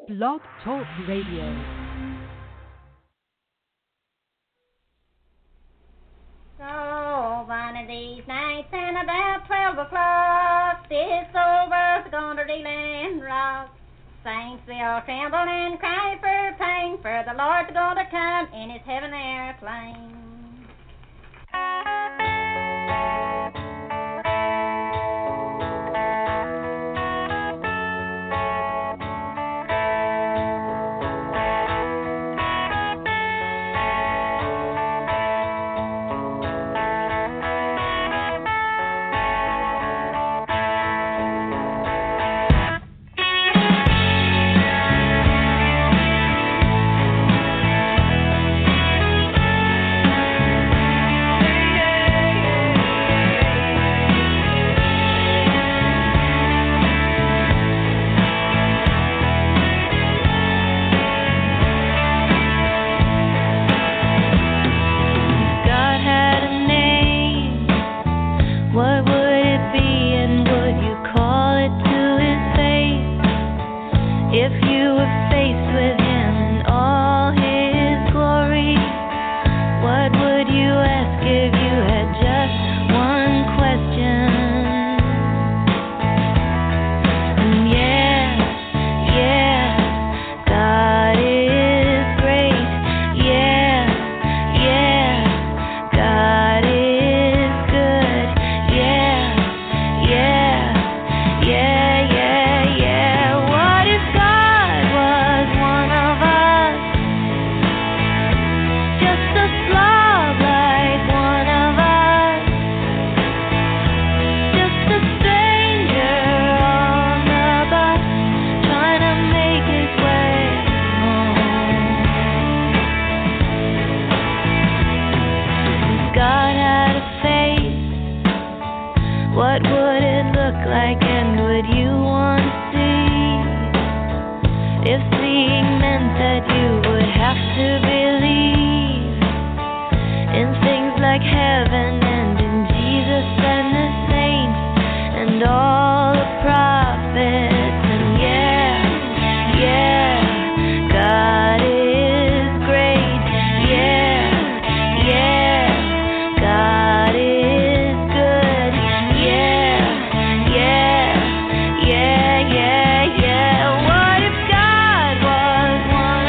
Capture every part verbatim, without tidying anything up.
Blog Talk Radio. So one of these nights and about twelve o'clock, this old world's gonna reel and rock. Saints will tremble and cry for pain, for the Lord's gonna come in his heaven airplane.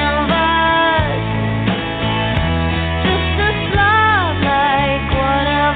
One of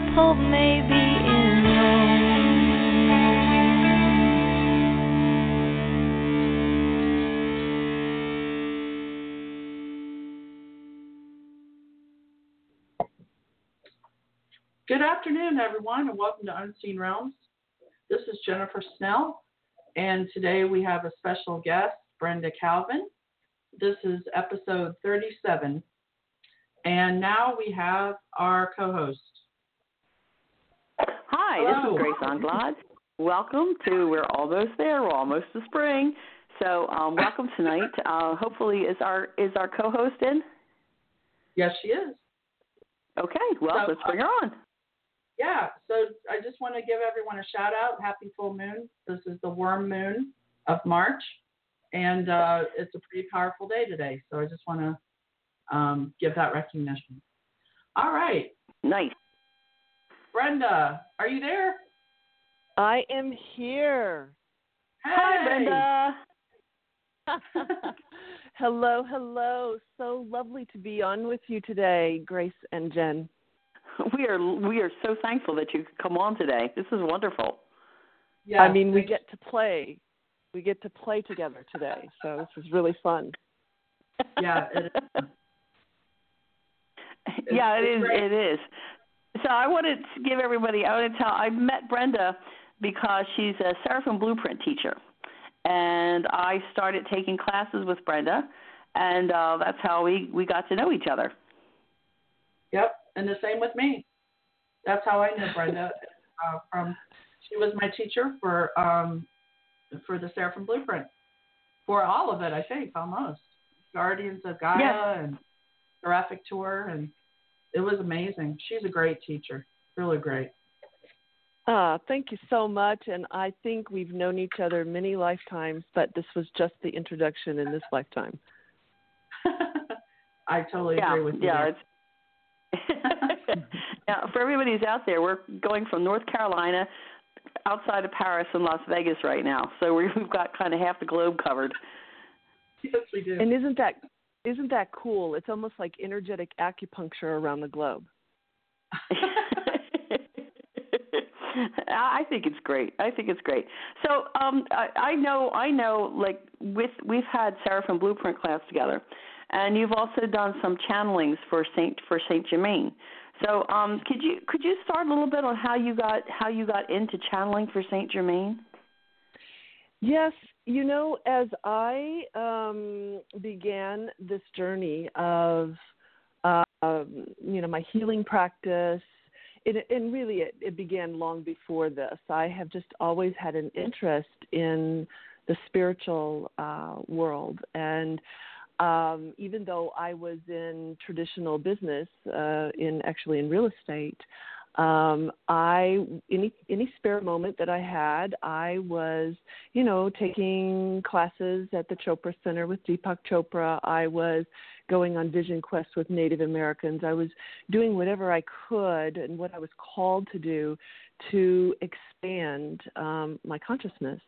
hope may be in Rome. Good afternoon, everyone, and welcome to Unseen Realms. This is Jennifer Snell, and today we have a special guest, Brenda Calvin. This is episode thirty-seven, and now we have our co-host. Hi, Hello. This is Grace Anglade. Welcome to, we're almost there, we're almost to spring. So um, welcome tonight. Uh, hopefully, is our is our co-host in? Yes, she is. Okay, well, So, let's bring her on. Yeah, so I just want to give everyone a shout out. Happy full moon. This is the worm moon of March, and uh, it's a pretty powerful day today. So I just want to um, give that recognition. All right. Nice. Brenda, are you there? I am here. Hey. Hi, Brenda. Hello, hello. So lovely to be on with you today, Grace and Jen. We are we are so thankful that you could come on today. This is wonderful. Yeah, I mean, we get to play. We get to play together today, so this is really fun. Yeah, it is. yeah, it it's is. great. It is. So I wanted to give everybody. I want to tell. I met Brenda because she's a Seraphim Blueprint teacher, and I started taking classes with Brenda, and uh, that's how we we got to know each other. Yep, and the same with me. That's how I knew Brenda. uh, from she was my teacher for um, for the Seraphim Blueprint, for all of it, I think, almost. Guardians of Gaia Yeah. and Seraphic Tour, and it was amazing. She's a great teacher, really great. Ah, thank you so much, and I think we've known each other many lifetimes, but this was just the introduction in this lifetime. I totally yeah, agree with you. yeah. there. It's now, for everybody who's out there, we're going from North Carolina outside of Paris and Las Vegas right now, so we've got kind of half the globe covered. Yes, we do. And isn't that isn't that cool? It's almost like energetic acupuncture around the globe. I think it's great. I think it's great. So um, I, I know, I know. Like with, we've had Seraphim Blueprint class together, and you've also done some channelings for Saint for Saint Germain. So um, could you could you start a little bit on how you got how you got into channeling for Saint Germain? Yes, you know, as I um, began this journey of, uh, you know, my healing practice, it, and really it, it began long before this. I have just always had an interest in the spiritual uh, world. And um, even though I was in traditional business, uh, in actually in real estate, Um, I any any spare moment that I had, I was, you know, taking classes at the Chopra Center with Deepak Chopra. I was going on vision quests with Native Americans. I was doing whatever I could and what I was called to do to expand um, my consciousness.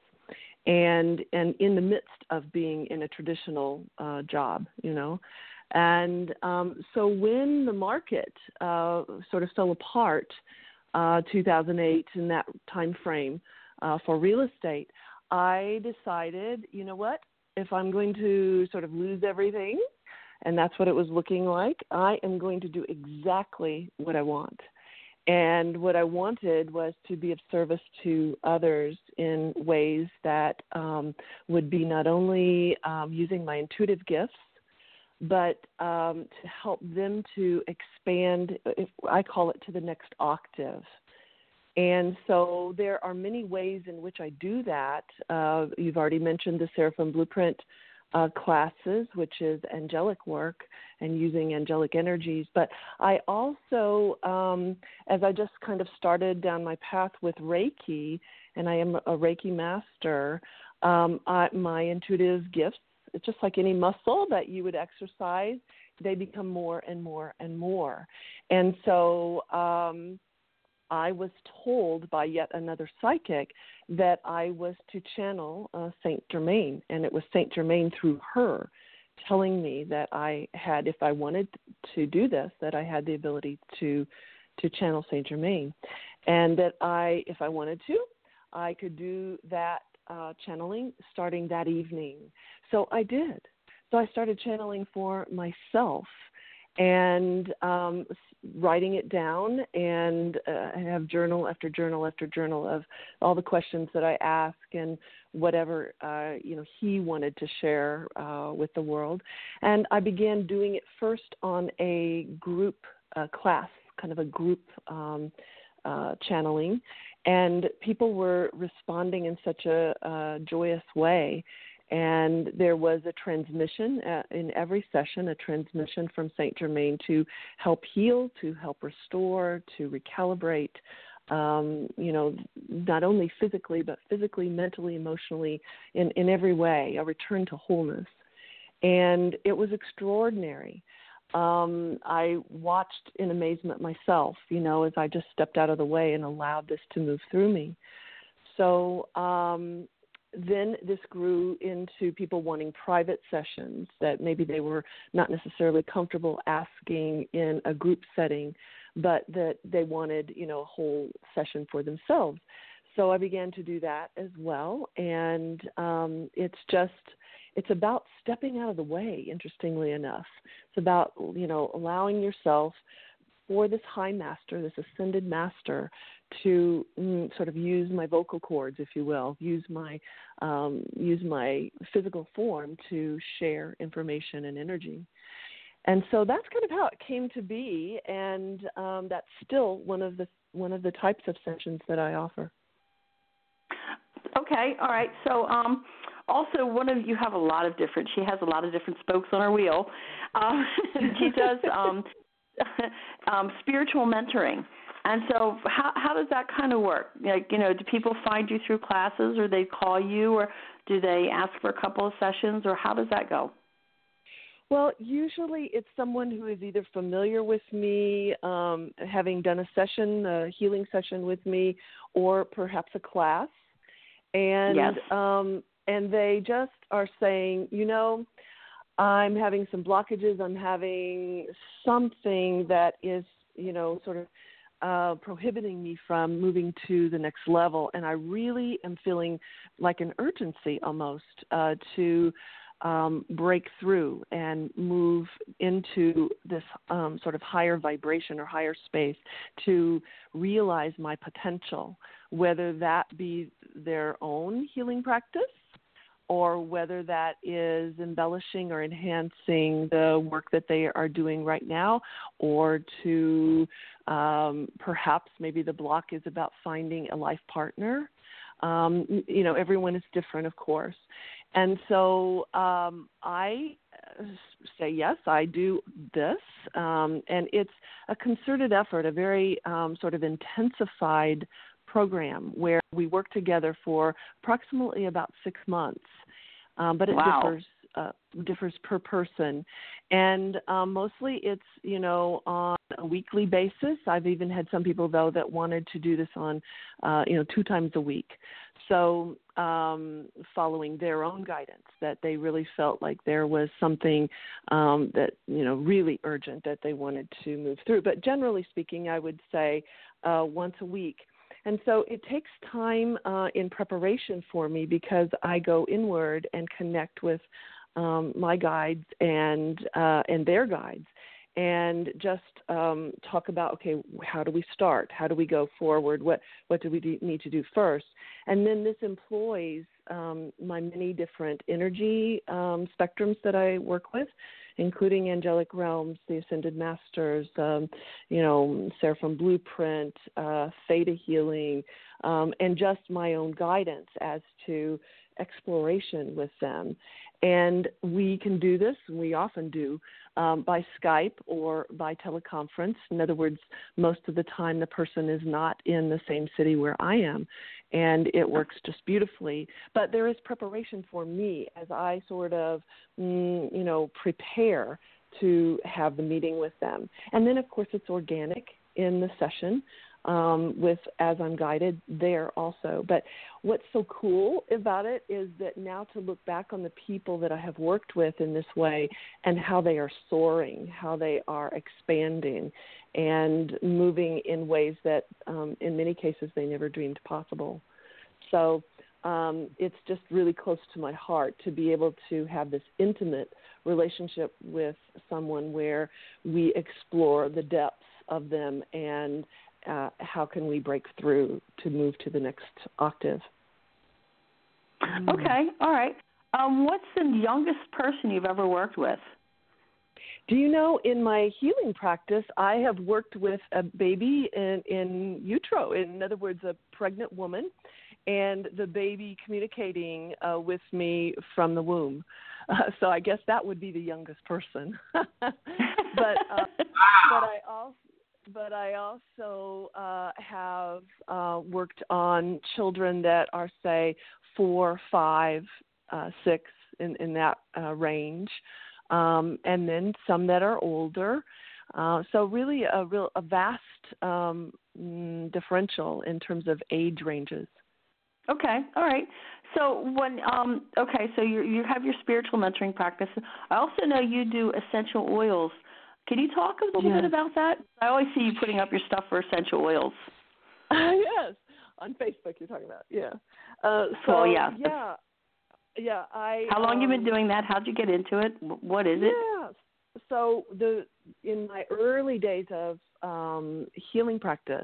And and in the midst of being in a traditional uh, job, you know. And um, so when the market uh, sort of fell apart, uh, two thousand eight, in that time frame uh, for real estate, I decided, you know what, if I'm going to sort of lose everything, and that's what it was looking like, I am going to do exactly what I want. And what I wanted was to be of service to others in ways that um, would be not only um, using my intuitive gifts, but um, to help them to expand, if I call it, to the next octave. And so there are many ways in which I do that. Uh, you've already mentioned the Seraphim Blueprint uh, classes, which is angelic work and using angelic energies. But I also, um, as I just kind of started down my path with Reiki, and I am a Reiki master, um, I, my intuitive gifts, it's just like any muscle that you would exercise, they become more and more and more. And so um, I was told by yet another psychic that I was to channel uh, Saint Germain, and it was Saint Germain through her telling me that I had, if I wanted to do this, that I had the ability to to channel Saint Germain, and that I, if I wanted to, I could do that uh, channeling starting that evening. So I did. So I started channeling for myself and um, writing it down, and uh, I have journal after journal after journal of all the questions that I ask and whatever uh, you know he wanted to share uh, with the world. And I began doing it first on a group uh, class, kind of a group um, uh, channeling, and people were responding in such a uh, joyous way. And there was a transmission uh, in every session, a transmission from Saint Germain to help heal, to help restore, to recalibrate, um, you know, not only physically, but physically, mentally, emotionally, in, in every way, a return to wholeness. And it was extraordinary. Um, I watched in amazement myself, you know, as I just stepped out of the way and allowed this to move through me. So, um, then this grew into people wanting private sessions that maybe they were not necessarily comfortable asking in a group setting, but that they wanted, you know, a whole session for themselves. So I began to do that as well. And um, it's just, it's about stepping out of the way, interestingly enough. It's about, you know, allowing yourself for this high master, this ascended master, to mm, sort of use my vocal cords, if you will, use my um, use my physical form to share information and energy. And so that's kind of how it came to be, and um, that's still one of the one of the types of sessions that I offer. Okay, all right. So um, also, one of you have a lot of different. She has a lot of different spokes on her wheel. Um, she does um, um, spiritual mentoring. And so how how does that kind of work? Like, you know, do people find you through classes, or they call you, or do they ask for a couple of sessions, or how does that go? Well, usually it's someone who is either familiar with me, um, having done a session, a healing session with me, or perhaps a class. And yes. um, and they just are saying, you know, I'm having some blockages. I'm having something that is, you know, sort of Uh, prohibiting me from moving to the next level, and I really am feeling like an urgency almost uh, to um, break through and move into this um, sort of higher vibration or higher space to realize my potential, whether that be their own healing practice or whether that is embellishing or enhancing the work that they are doing right now, or to um, perhaps maybe the block is about finding a life partner. Um, you know, everyone is different, of course. And so um, I say, yes, I do this. Um, and it's a concerted effort, a very um, sort of intensified program where we work together for approximately about six months. Um, but it wow. differs uh, differs per person, and um, mostly it's you know on a weekly basis. I've even had some people though that wanted to do this on uh, you know two times a week. So um, following their own guidance, that they really felt like there was something um, that you know really urgent that they wanted to move through. But generally speaking, I would say uh, once a week. And so it takes time uh, in preparation for me because I go inward and connect with um, my guides and uh, and their guides, and just um, talk about, okay, how do we start? How do we go forward? What what do we do, need to do first? And then this employs um, my many different energy um, spectrums that I work with, including angelic realms, the ascended masters, um, you know, Seraphim Blueprint, uh, theta healing, um, and just my own guidance as to exploration with them. And we can do this, and we often do, um, by Skype or by teleconference. In other words, most of the time the person is not in the same city where I am, and it works just beautifully. But there is preparation for me as I sort of, mm, you know, prepare to have the meeting with them. And then, of course, it's organic in the session. um, with as I'm guided there also. But what's so cool about it is that now to look back on the people that I have worked with in this way and how they are soaring, how they are expanding and moving in ways that um, in many cases they never dreamed possible. So um, it's just really close to my heart to be able to have this intimate relationship with someone where we explore the depths of them and uh, how can we break through to move to the next octave. Okay, all right. Um, what's the youngest person you've ever worked with? Do you know, in my healing practice, I have worked with a baby in, in utero, in other words, a pregnant woman, and the baby communicating uh, with me from the womb. Uh, so I guess that would be the youngest person. but uh, but I also but I also uh, have uh, worked on children that are, say, four, five, uh, six in in that uh, range, um, and then some that are older. Uh, so really a real a vast um, differential in terms of age ranges. Okay, all right. So when um, okay, so you you have your spiritual mentoring practice. I also know you do essential oils. Can you talk a little Yes. bit about that? I always see you putting up your stuff for essential oils. Yes, on Facebook you're talking about. Yeah. Uh, so well, yeah. yeah, yeah. I. How long um, you been doing that? How'd you get into it? What is it? Yes. So the in my early days of um, healing practice,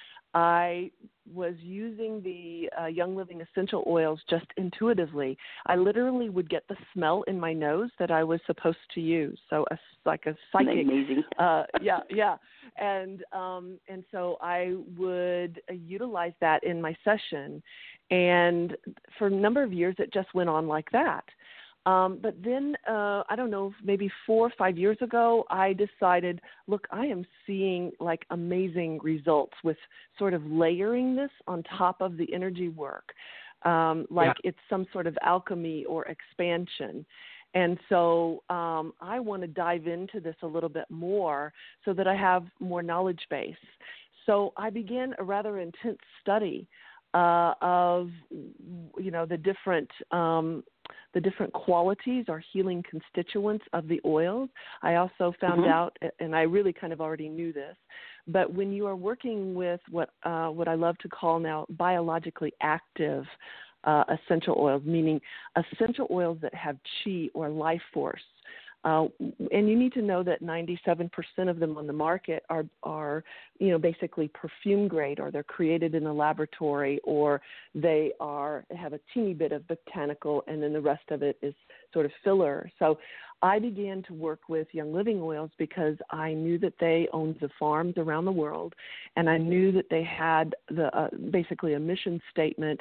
I was using the uh, Young Living essential oils just intuitively. I literally would get the smell in my nose that I was supposed to use. So a, like a psychic. Amazing. Uh, yeah, yeah. And um, and so I would uh, utilize that in my session. And for a number of years, it just went on like that. Um, but then, uh, I don't know, maybe four or five years ago, I decided, look, I am seeing like amazing results with sort of layering this on top of the energy work, um, like yeah. it's some sort of alchemy or expansion. And so um, I want to dive into this a little bit more so that I have more knowledge base. So I began a rather intense study uh, of, you know, the different um, the different qualities or healing constituents of the oils. I also found mm-hmm. out, and I really kind of already knew this, but when you are working with what uh, what I love to call now biologically active uh, essential oils, meaning essential oils that have chi or life force, uh, and you need to know that ninety-seven percent of them on the market are, are, you know, basically perfume grade, or they're created in a laboratory, or they are have a teeny bit of botanical, and then the rest of it is sort of filler. So I began to work with Young Living Oils because I knew that they owned the farms around the world, and I knew that they had the uh, basically a mission statement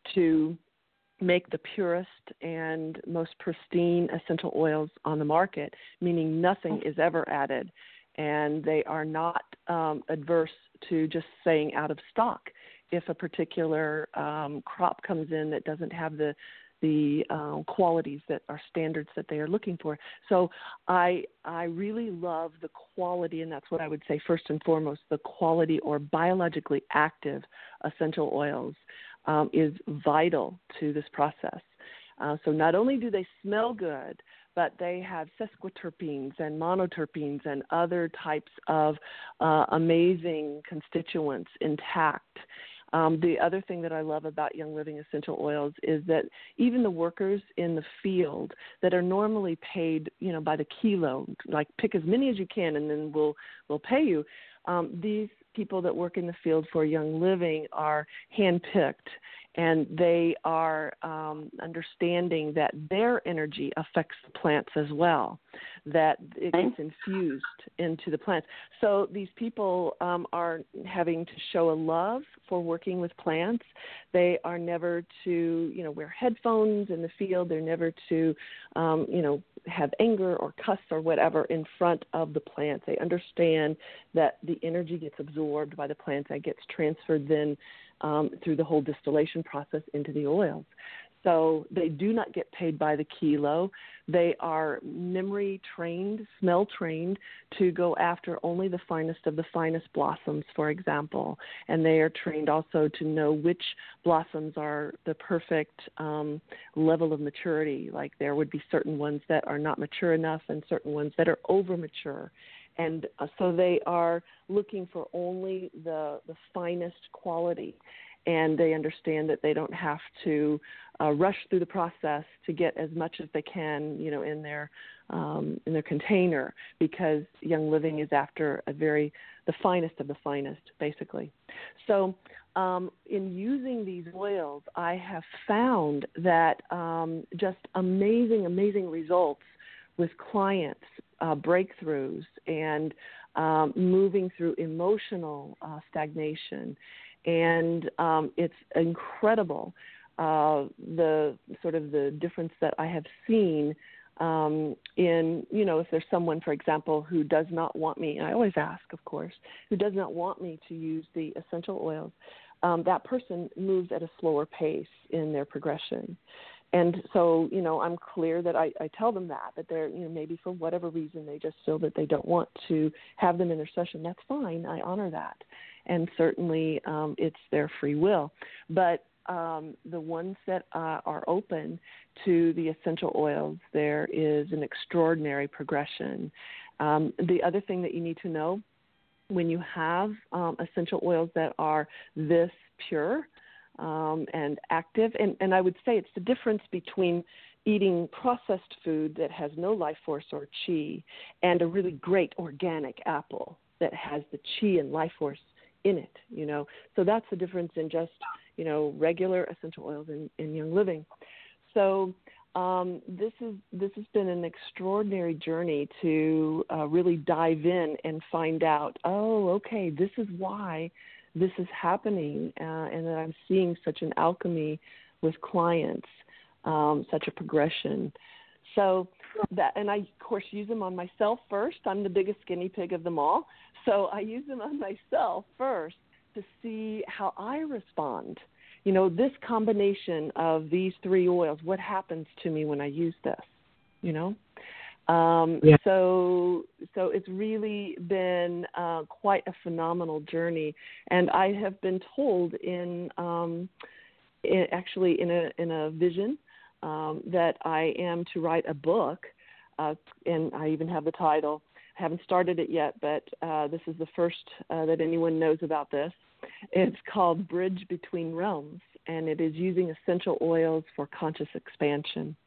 to make the purest and most pristine essential oils on the market, meaning nothing is ever added, and they are not um, adverse to just saying out of stock if a particular um, crop comes in that doesn't have the the um, qualities that are standards that they are looking for. So I I really love the quality, and that's what I would say first and foremost, the quality or biologically active essential oils um, is vital to this process. Uh, so not only do they smell good, but they have sesquiterpenes and monoterpenes and other types of uh, amazing constituents intact. Um, the other thing that I love about Young Living essential oils is that even the workers in the field that are normally paid, you know, by the kilo, like pick as many as you can and then we'll we'll pay you. Um, these people that work in the field for Young Living are handpicked, and they are um, understanding that their energy affects the plants as well, that it gets infused into the plants. So these people um, are having to show a love for working with plants. They are never to, you know, wear headphones in the field. They're never to, um, you know, have anger or cuss or whatever in front of the plants. They understand that the energy gets absorbed by the plants and gets transferred then um, through the whole distillation process into the oils. So they do not get paid by the kilo. They are memory trained, smell trained to go after only the finest of the finest blossoms, for example. And they are trained also to know which blossoms are the perfect um, level of maturity. Like there would be certain ones that are not mature enough and certain ones that are over mature. And uh, so they are looking for only the, the finest quality. And they understand that they don't have to uh, rush through the process to get as much as they can, you know, in their um, in their container, because Young Living is after a very the finest of the finest, basically. So, um, in using these oils, I have found that um, just amazing, amazing results with clients, uh, breakthroughs, and um, moving through emotional uh, stagnation. And um, it's incredible, uh, the sort of the difference that I have seen um, in, you know, if there's someone, for example, who does not want me, and I always ask, of course, who does not want me to use the essential oils, um, that person moves at a slower pace in their progression. And so, you know, I'm clear that I, I tell them that, that they're, you know, maybe for whatever reason they just feel that they don't want to have them in their session. That's fine. I honor that. And certainly um, it's their free will. But um, the ones that uh, are open to the essential oils, there is an extraordinary progression. Um, the other thing that you need to know, when you have um, essential oils that are this pure, Um, and active. And, and I would say it's the difference between eating processed food that has no life force or chi and a really great organic apple that has the chi and life force in it, you know. So that's the difference in just, you know, regular essential oils in, in Young Living. So um, this is this has been an extraordinary journey to uh, really dive in and find out, oh, okay, this is why this is happening, uh, and that I'm seeing such an alchemy with clients, um, such a progression. So that, and I, of course, use them on myself first. I'm the biggest guinea pig of them all. So I use them on myself first to see how I respond. You know, this combination of these three oils, what happens to me when I use this, you know? Um, yeah. So, so it's really been uh, quite a phenomenal journey, and I have been told in, um, in actually in a in a vision um, that I am to write a book, uh, and I even have the title. I haven't started it yet, but uh, this is the first uh, that anyone knows about this. It's called Bridge Between Realms, and it is using essential oils for conscious expansion.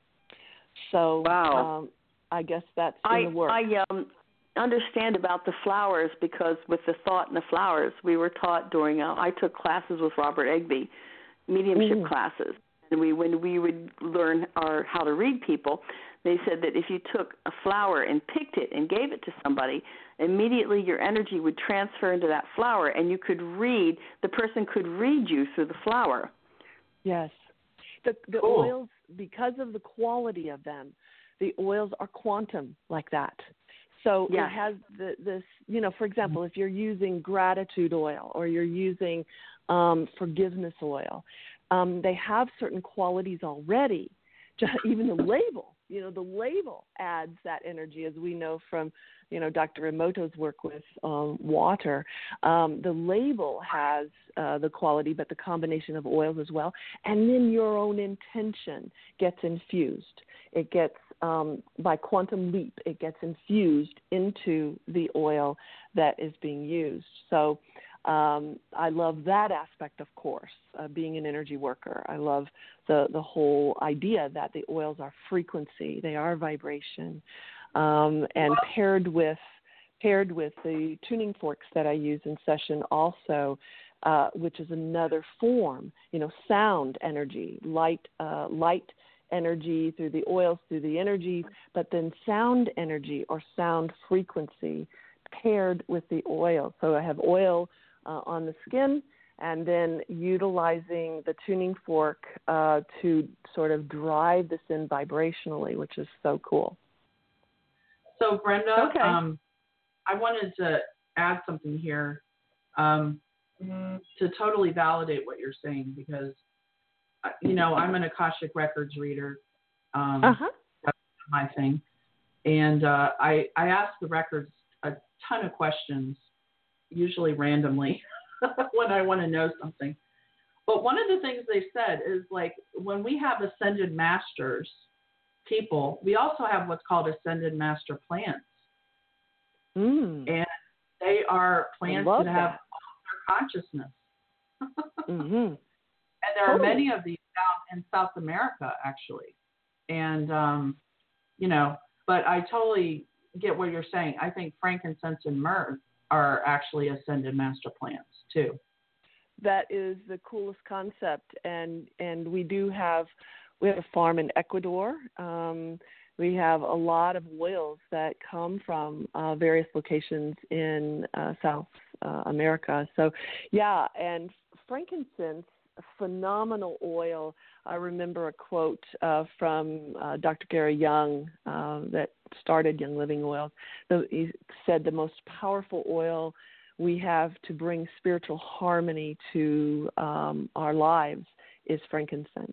So, wow. Um, I guess that's in I, the works. I um, understand about the flowers because with the thought in the flowers, we were taught during, uh, I took classes with Robert Egby, mediumship mm. classes. And we, when we would learn our, how to read people, they said that if you took a flower and picked it and gave it to somebody, immediately your energy would transfer into that flower and you could read, the person could read you through the flower. Yes. The, the cool. oils, because of the quality of them, the oils are quantum like that. So yes. It has the, this, you know, for example, if you're using gratitude oil or you're using um, forgiveness oil, um, they have certain qualities already. Just, even the label, you know, the label adds that energy, as we know from, you know, Doctor Emoto's work with um, water. Um, the label has uh, the quality, but the combination of oils as well. And then your own intention gets infused. It gets, um, by quantum leap, it gets infused into the oil that is being used. So um, I love that aspect, of course, uh, being an energy worker. I love the, the whole idea that the oils are frequency, they are vibration, um, and paired with paired with the tuning forks that I use in session also, uh, which is another form, you know, sound energy, light, uh, light energy through the oils, through the energy, but then sound energy or sound frequency paired with the oil. So I have oil uh, on the skin and then utilizing the tuning fork uh, to sort of drive this in vibrationally, which is so cool. So Brenda, okay. um, I wanted to add something here um, to totally validate what you're saying, because you know, I'm an Akashic Records reader. Um, Uh-huh. That's my thing. And uh, I, I ask the records a ton of questions, usually randomly, when I want to know something. But one of the things they said is, like, when we have ascended masters, people, we also have what's called ascended master plants. Mm. And they are plants love that have that. their consciousness. Mm-hmm. And there are Totally. many of these down in South America, actually. And, um, you know, but I totally get what you're saying. I think frankincense and myrrh are actually ascended master plants, too. That is the coolest concept. And, and we do have, we have a farm in Ecuador. Um, we have a lot of oils that come from uh, various locations in uh, South uh, America. So, yeah, and frankincense, a phenomenal oil. I remember a quote uh, from uh, Doctor Gary Young uh, that started Young Living Oils. The, he said the most powerful oil we have to bring spiritual harmony to um, our lives is frankincense.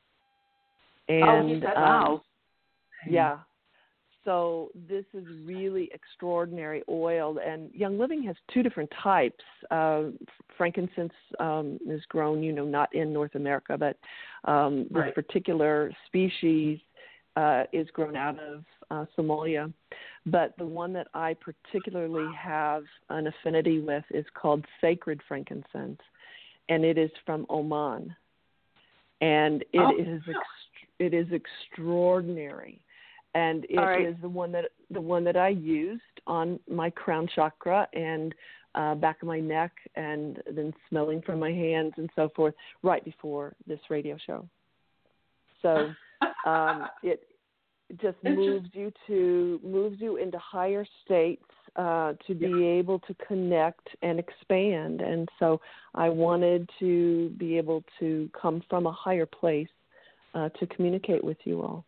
And, oh, he said, wow. Um, yeah. So this is really extraordinary oil, and Young Living has two different types. Uh, frankincense um, is grown, you know, not in North America, but um, this Right. particular species uh, is grown out of uh, Somalia. But the one that I particularly have an affinity with is called Sacred Frankincense, and it is from Oman, and it Oh. is ex- it is extraordinary. And it right. is the one that the one that I used on my crown chakra and uh, back of my neck, and then smelling from my hands and so forth right before this radio show. So um, it just moves you to moves you into higher states uh, to be Yeah. able to connect and expand. And so I wanted to be able to come from a higher place uh, to communicate with you all.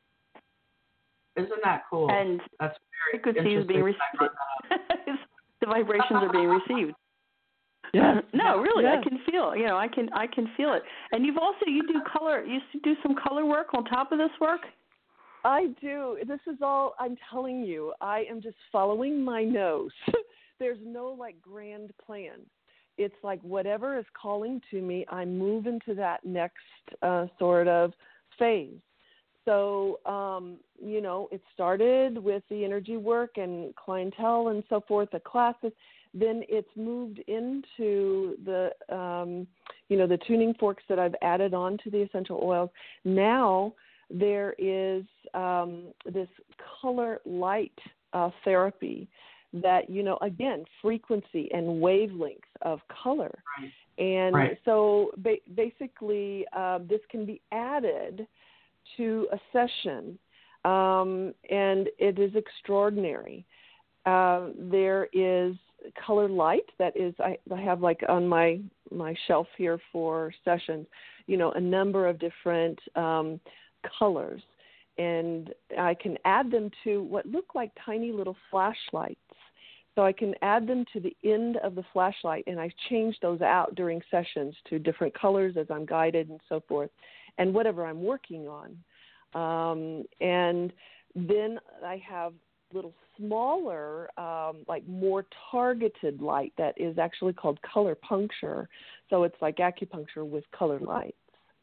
Isn't that cool? And That's very frequency is being interesting. received. The vibrations are being received. Yes. No, really, Yes. I can feel. You know, I can I can feel it. And you've also you do color. You do some color work on top of this work. I do. This is all I'm telling you. I am just following my nose. There's no like grand plan. It's like whatever is calling to me, I move into that next uh, sort of phase. So, um, you know, it started with the energy work and clientele and so forth, the classes. Then it's moved into the, um, you know, the tuning forks that I've added on to the essential oils. Now there is um, this color light uh, therapy that, you know, again, frequency and wavelength of color. Right. And Right. so ba- basically uh, this can be added to a session, um, and it is extraordinary. Uh, there is color light that is, I, I have like on my, my shelf here for sessions, you know, a number of different um, colors, and I can add them to what look like tiny little flashlights. So I can add them to the end of the flashlight, and I change those out during sessions to different colors as I'm guided and so forth, and whatever I'm working on. Um, and then I have little smaller, um, like more targeted light that is actually called color puncture. So it's like acupuncture with color lights.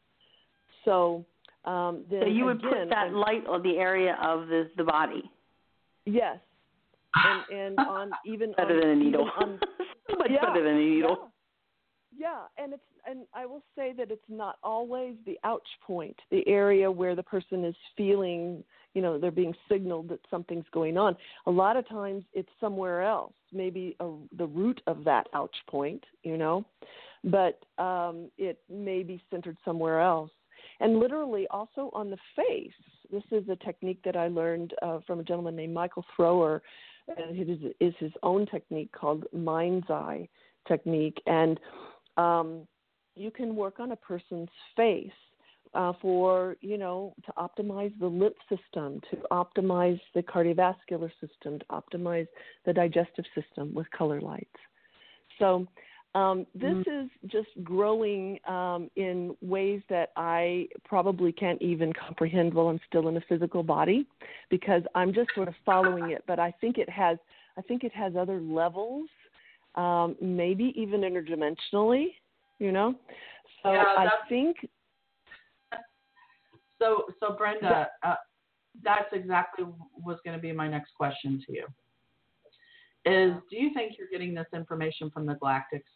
So um, then So you would again, put that I'm, light on the area of the the body. yes. And, and on even Better on, than a needle. on, So much yeah, better than a needle. Yeah. yeah, and it's and I will say that it's not always the ouch point, the area where the person is feeling, you know, they're being signaled that something's going on. A lot of times it's somewhere else, maybe a, the root of that ouch point, you know, but um, it may be centered somewhere else. And literally also on the face. This is a technique that I learned uh, from a gentleman named Michael Thrower. And it is, is his own technique called Mind's Eye technique. And um, you can work on a person's face uh, for, you know, to optimize the lip system, to optimize the cardiovascular system, to optimize the digestive system with color lights. So Um, this mm-hmm. is just growing um, in ways that I probably can't even comprehend while I'm still in a physical body, because I'm just sort of following it. But I think it has, I think it has other levels, um, maybe even interdimensionally, you know. So yeah, I think. So, so Brenda, uh, that's exactly was going to be my next question to you. Is do you think you're getting this information from the Galactics?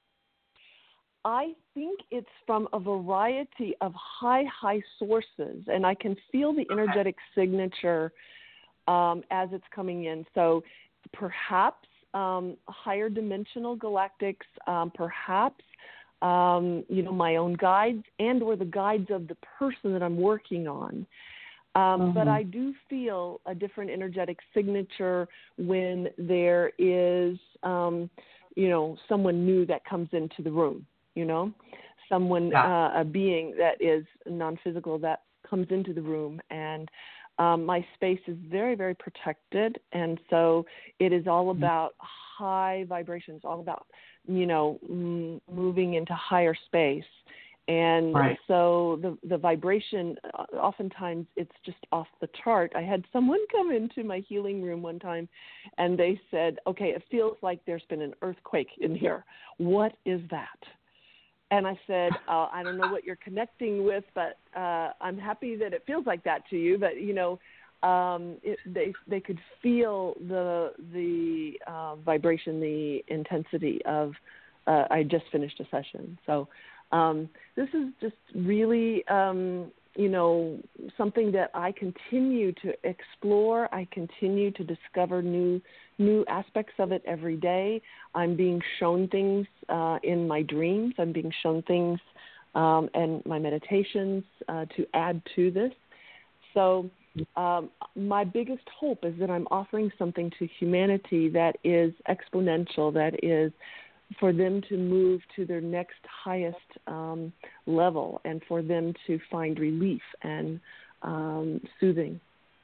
I think it's from a variety of high, high sources, and I can feel the energetic okay. signature um, as it's coming in. So perhaps um, higher dimensional galactics, um, perhaps um, you know, my own guides and or the guides of the person that I'm working on. Um, mm-hmm. But I do feel a different energetic signature when there is, um, you know, someone new that comes into the room. You know, someone, yeah. uh, a being that is non-physical that comes into the room, and um, my space is very, very protected, and so it is all about high vibrations, all about, you know, m- moving into higher space, and right. so the the vibration, uh, oftentimes it's just off the chart. I had someone come into my healing room one time, and they said, "Okay, it feels like there's been an earthquake in here. What is that?" And I said, uh, I don't know what you're connecting with, but uh, I'm happy that it feels like that to you. But, you know, um, it, they they could feel the the uh, vibration, the intensity of, uh, I just finished a session. So um, this is just really, um, you know, something that I continue to explore. I continue to discover new new aspects of it every day. I'm being shown things uh, in my dreams. I'm being shown things um, and my meditations uh, to add to this. So um, my biggest hope is that I'm offering something to humanity that is exponential, that is for them to move to their next highest um, level and for them to find relief and um, soothing.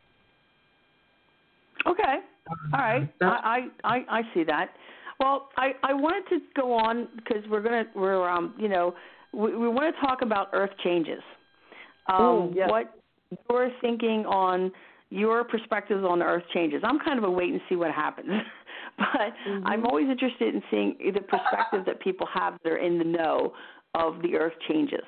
Okay. All right. I, I, I see that. Well, I, I wanted to go on because we're gonna we're um you know we, we want to talk about Earth changes. Um, mm, yes. What you're thinking on your perspectives on Earth changes. I'm kind of a wait and see what happens, but mm-hmm. I'm always interested in seeing the perspective that people have that are in the know of the Earth changes.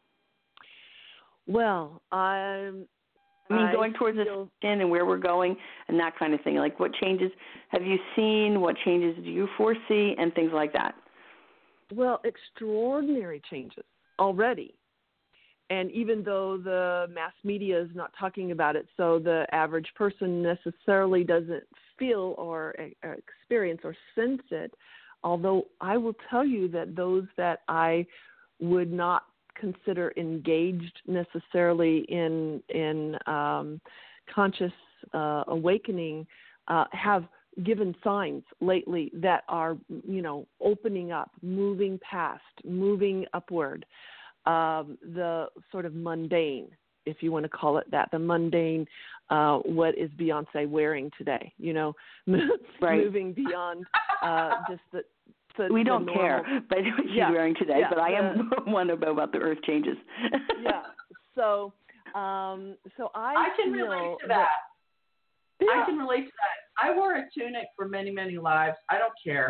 Well, I'm. I mean, going I towards feel... the end and where we're going and that kind of thing. Like, what changes have you seen? What changes do you foresee? And things like that. Well, extraordinary changes already. And even though the mass media is not talking about it, so the average person necessarily doesn't feel or, or experience or sense it, although I will tell you that those that I would not consider engaged necessarily in in um, conscious uh, awakening uh, have given signs lately that are, you know, opening up, moving past, moving upward. Um, the sort of mundane, if you want to call it that, the mundane, uh, what is Beyonce wearing today? You know, right. moving beyond uh, just the The, we don't the care but what she's yeah, wearing today, yeah, but I the, am one about about the Earth changes. yeah. So, um, so I I can feel relate to that. that yeah. I can relate to that. I wore a tunic for many, many lives. I don't care.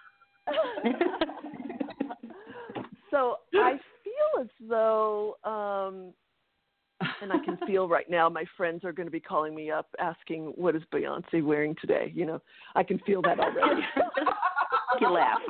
So I feel as though, um, and I can feel right now my friends are going to be calling me up asking, what is Beyonce wearing today? You know, I can feel that already. You laugh.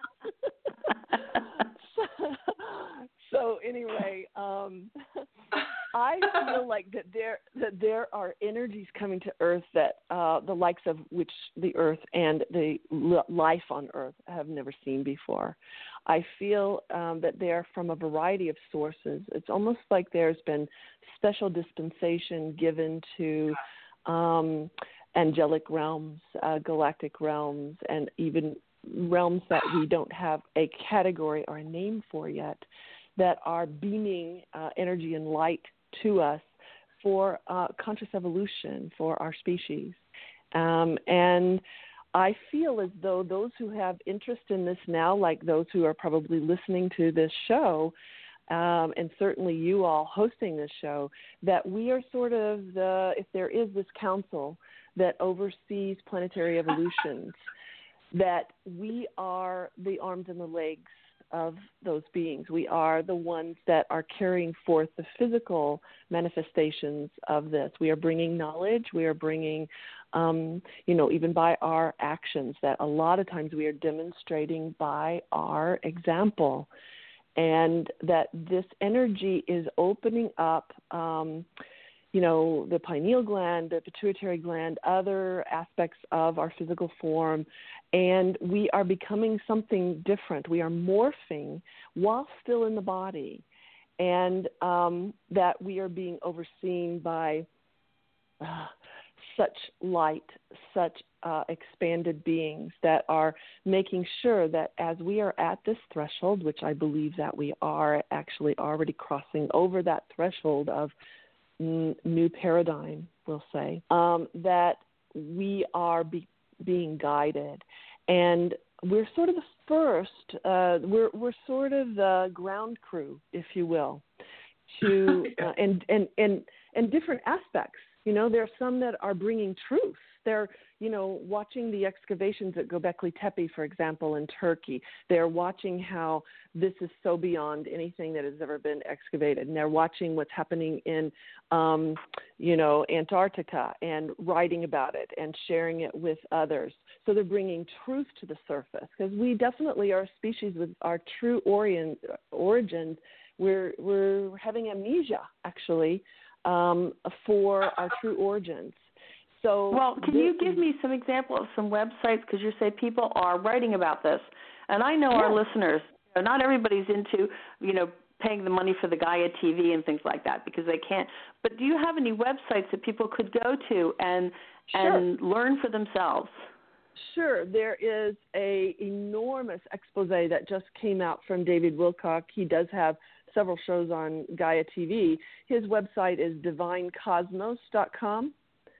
so, so anyway, um, I feel like that there that there are energies coming to Earth that uh, the likes of which the Earth and the life on Earth have never seen before. I feel um, that they're from a variety of sources. It's almost like there's been special dispensation given to um, angelic realms, uh, galactic realms, and even realms that we don't have a category or a name for yet, that are beaming uh, energy and light to us for uh, conscious evolution for our species. Um, and I feel as though those who have interest in this now, like those who are probably listening to this show, um, and certainly you all hosting this show, that we are sort of the, if there is this council that oversees planetary evolutions, that we are the arms and the legs of those beings. We are the ones that are carrying forth the physical manifestations of this. We are bringing knowledge. We are bringing, um, you know, even by our actions, that a lot of times we are demonstrating by our example, and that this energy is opening up, um, you know, the pineal gland, the pituitary gland, other aspects of our physical form, and we are becoming something different. We are morphing while still in the body, and um, that we are being overseen by uh, such light, such uh, expanded beings that are making sure that as we are at this threshold, which I believe that we are actually already crossing over that threshold of n- new paradigm, we'll say, um, that we are be- being guided. And we're sort of the first, uh, we're, we're sort of the ground crew, if you will, to, uh, and, and, and, and different aspects. You know, there are some that are bringing truth. They're, you know, watching the excavations at Göbekli Tepe, for example, in Turkey. They're watching how this is so beyond anything that has ever been excavated. And they're watching what's happening in, um, you know, Antarctica and writing about it and sharing it with others. So they're bringing truth to the surface, because we definitely are a species with our true orient, origins. We're, we're having amnesia, actually, um, for our true origins. So, well, can you give me some example of some websites, because you say people are writing about this, and I know yes. our listeners, you know, not everybody's into, you know, paying the money for the Gaia T V and things like that because they can't. But do you have any websites that people could go to and sure. and learn for themselves? Sure. There is a enormous expose that just came out from David Wilcock. He does have several shows on Gaia T V. His website is divine cosmos dot com.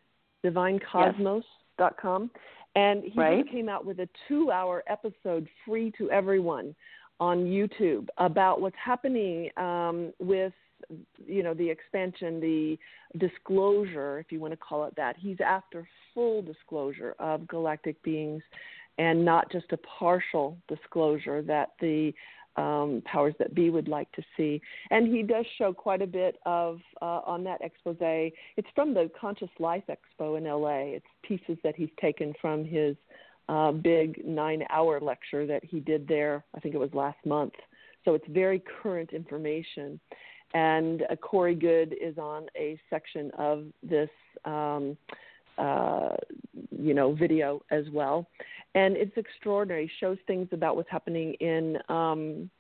divine cosmos dot com. Yes. And he right. just came out with a two-hour episode free to everyone on YouTube about what's happening um, with, you know, the expansion, the disclosure, if you want to call it that. He's after full disclosure of galactic beings and not just a partial disclosure that the Um, powers that be would like to see. And he does show quite a bit of, uh, on that expose. It's from the Conscious Life Expo in L A. It's pieces that he's taken from his uh, big nine-hour lecture that he did there, I think it was last month. So it's very current information. And uh, Corey Good is on a section of this um Uh, you know, video as well. And it's extraordinary. It shows things about what's happening in um,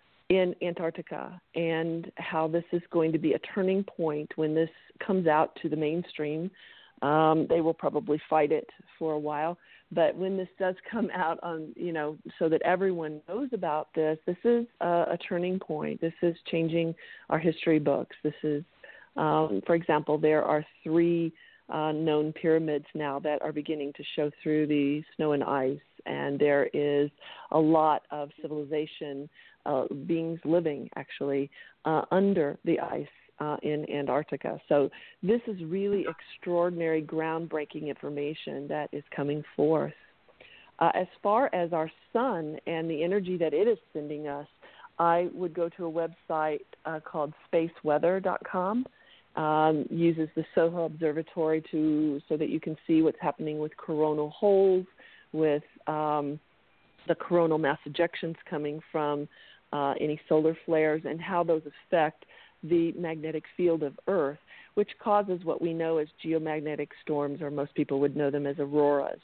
in Antarctica and how this is going to be a turning point when this comes out to the mainstream. Um, they will probably fight it for a while. But when this does come out on, you know, so that everyone knows about this, this is a, a turning point. This is changing our history books. This is, um, for example, there are three Uh, known pyramids now that are beginning to show through the snow and ice, and there is a lot of civilization, uh, beings living actually uh, under the ice uh, in Antarctica. So this is really extraordinary, groundbreaking information that is coming forth. Uh, as far as our sun and the energy that it is sending us, I would go to a website uh, called space weather dot com. Um, uses the SOHO Observatory to so that you can see what's happening with coronal holes, with um, the coronal mass ejections coming from uh, any solar flares, and how those affect the magnetic field of Earth, which causes what we know as geomagnetic storms, or most people would know them as auroras.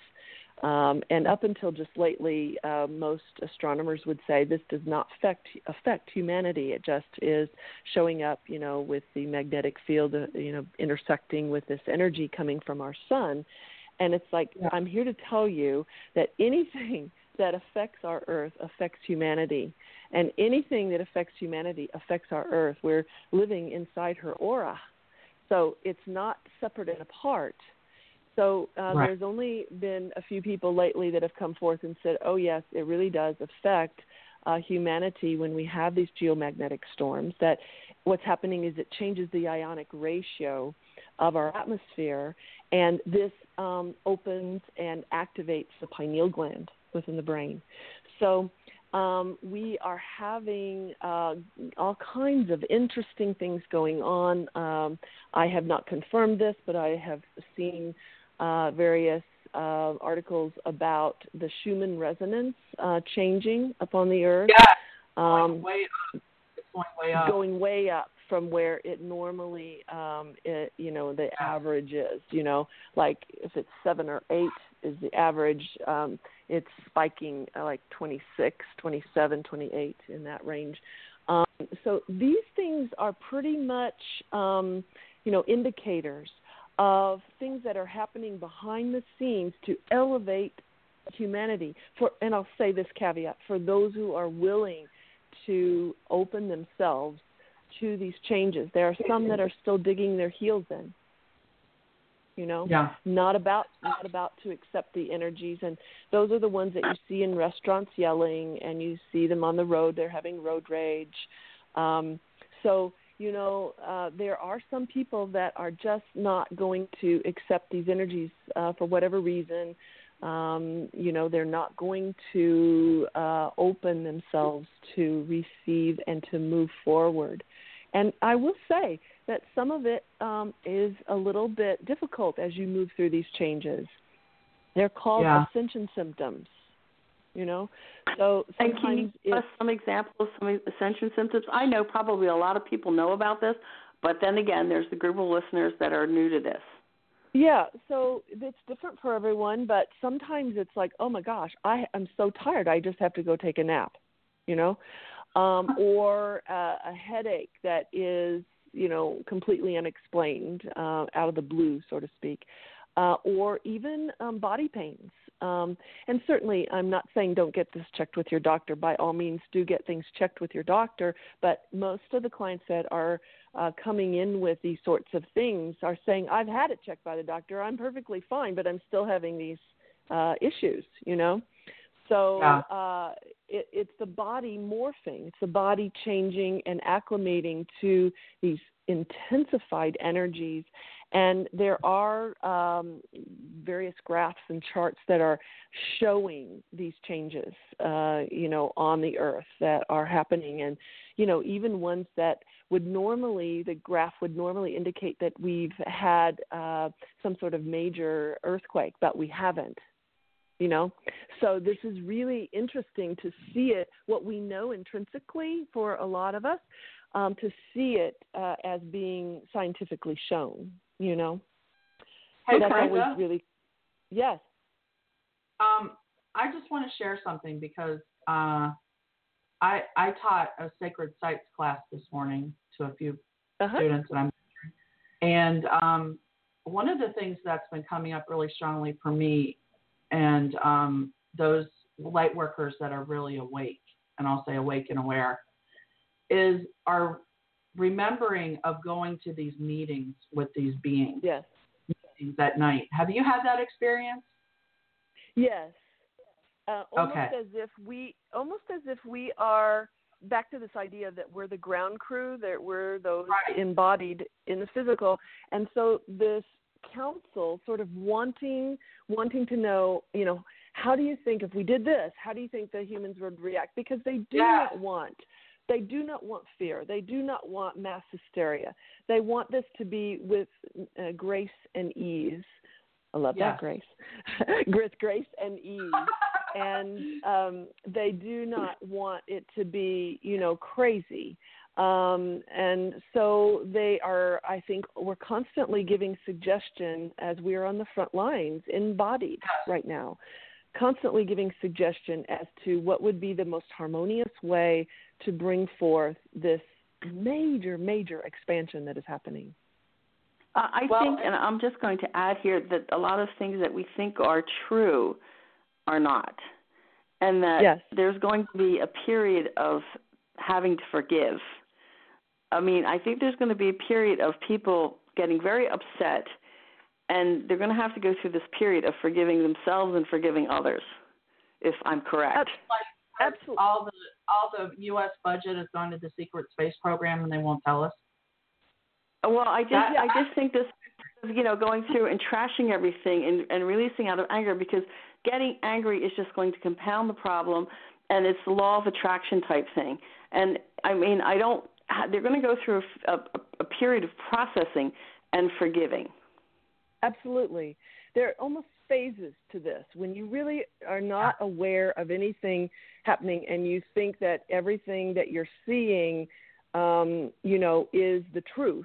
Um, and up until just lately, uh, most astronomers would say this does not affect, affect humanity. It just is showing up, you know, with the magnetic field, uh, you know, intersecting with this energy coming from our sun. And it's like, yeah. I'm here to tell you that anything that affects our Earth affects humanity. And anything that affects humanity affects our Earth. We're living inside her aura. So it's not separate and apart. So uh, Right. there's only been a few people lately that have come forth and said, oh, yes, it really does affect uh, humanity when we have these geomagnetic storms, that what's happening is it changes the ionic ratio of our atmosphere, and this um, opens and activates the pineal gland within the brain. So um, we are having uh, all kinds of interesting things going on. Um, I have not confirmed this, but I have seen uh, various uh, articles about the Schumann resonance uh, changing upon the Earth. Yeah, um, going way up. It's going way up. Going way up from where it normally, um, it, you know, the average is, you know, like if it's seven or eight is the average, um, it's spiking uh, like twenty-six, twenty-seven, twenty-eight in that range. Um, so these things are pretty much, um, you know, indicators of things that are happening behind the scenes to elevate humanity. For, and I'll say this caveat, for those who are willing to open themselves to these changes. There are some that are still digging their heels in, you know, yeah. not about not about to accept the energies. And those are the ones that you see in restaurants yelling, and you see them on the road. They're having road rage. Um, so, you know, uh, there are some people that are just not going to accept these energies uh, for whatever reason. Um, you know, they're not going to uh, open themselves to receive and to move forward. And I will say that some of it um, is a little bit difficult as you move through these changes. They're called Yeah. ascension symptoms, you know. So And sometimes can you give us some examples, some ascension symptoms? I know probably a lot of people know about this, but then again, there's the group of listeners that are new to this. Yeah, so it's different for everyone, but sometimes it's like, oh my gosh, I am so tired, I just have to go take a nap, you know, um, or uh, a headache that is, you know, completely unexplained, uh, out of the blue, so to speak, uh, or even um, body pains. Um, and certainly I'm not saying don't get this checked with your doctor. By all means, do get things checked with your doctor, but most of the clients that are Uh, coming in with these sorts of things are saying, I've had it checked by the doctor. I'm perfectly fine, but I'm still having these uh, issues, you know. So Yeah. uh, it, it's the body morphing. It's the body changing and acclimating to these intensified energies. And there are um, various graphs and charts that are showing these changes, uh, you know, on the earth that are happening. And, you know, even ones that would normally, the graph would normally indicate that we've had uh, some sort of major earthquake, but we haven't, you know. So this is really interesting to see it, what we know intrinsically for a lot of us, um, to see it uh, as being scientifically shown, you know. Hey, That's Brenda. always really, yes. Um, I just want to share something because uh, I I taught a sacred sites class this morning to a few Uh-huh. students that I'm mentoring. And um, one of the things that's been coming up really strongly for me and um, those light workers that are really awake, and I'll say awake and aware, is our remembering of going to these meetings with these beings, Yes. meetings at night. Have you had that experience? Yes. Uh, almost Okay. as if we, almost as if we are back to this idea that we're the ground crew, that we're those Right. embodied in the physical, and so this council sort of wanting, wanting to know, you know, how do you think if we did this? How do you think the humans would react? Because they do Yeah. not want. They do not want fear. They do not want mass hysteria. They want this to be with uh, grace and ease. I love Yes. that, grace. With grace and ease. And um, they do not want it to be, you know, crazy. Um, and so they are, I think, we're constantly giving suggestion as we are on the front lines, embodied right now, constantly giving suggestion as to what would be the most harmonious way to bring forth this major, major expansion that is happening. Uh, I Well, think, and I'm just going to add here, that a lot of things that we think are true are not. And that Yes. there's going to be a period of having to forgive. I mean, I think there's going to be a period of people getting very upset and they're going to have to go through this period of forgiving themselves and forgiving others, if I'm correct. That's like Absolutely. all the all the U S budget has gone to the secret space program, and they won't tell us. Well, I just That, I just think this, you know, going through and trashing everything and, and releasing out of anger, because getting angry is just going to compound the problem, and it's the law of attraction type thing. And I mean, I don't. They're going to go through a, a, a period of processing and forgiving. Absolutely. There are almost phases to this. When you really are not aware of anything happening and you think that everything that you're seeing, um, you know, is the truth,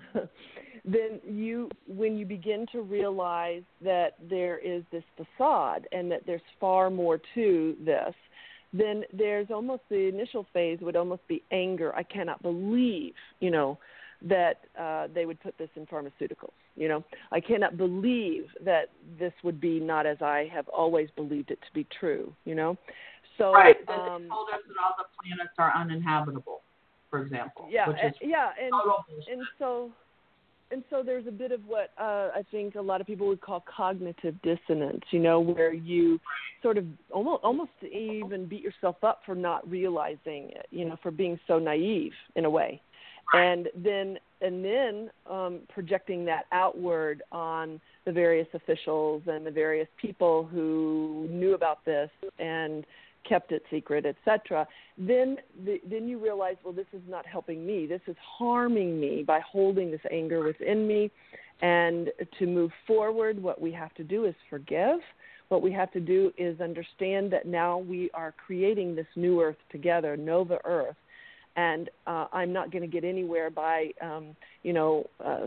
then you, when you begin to realize that there is this facade and that there's far more to this, then there's almost the initial phase would almost be anger. I cannot believe, you know, that uh, they would put this in pharmaceuticals. You know, I cannot believe that this would be not as I have always believed it to be true, you know. So, right. And um, they told us that all the planets are uninhabitable, for example. Yeah, which is yeah, and total and so and so there's a bit of what uh, I think a lot of people would call cognitive dissonance, you know, where you sort of almost almost even beat yourself up for not realizing it, you know, for being so naive in a way. And then and then um, projecting that outward on the various officials and the various people who knew about this and kept it secret, et cetera. Then the, then you realize, well, this is not helping me. This is harming me by holding this anger within me. And to move forward, what we have to do is forgive. What we have to do is understand that now we are creating this new earth together, Nova Earth. And uh, I'm not going to get anywhere by, um, you know, uh,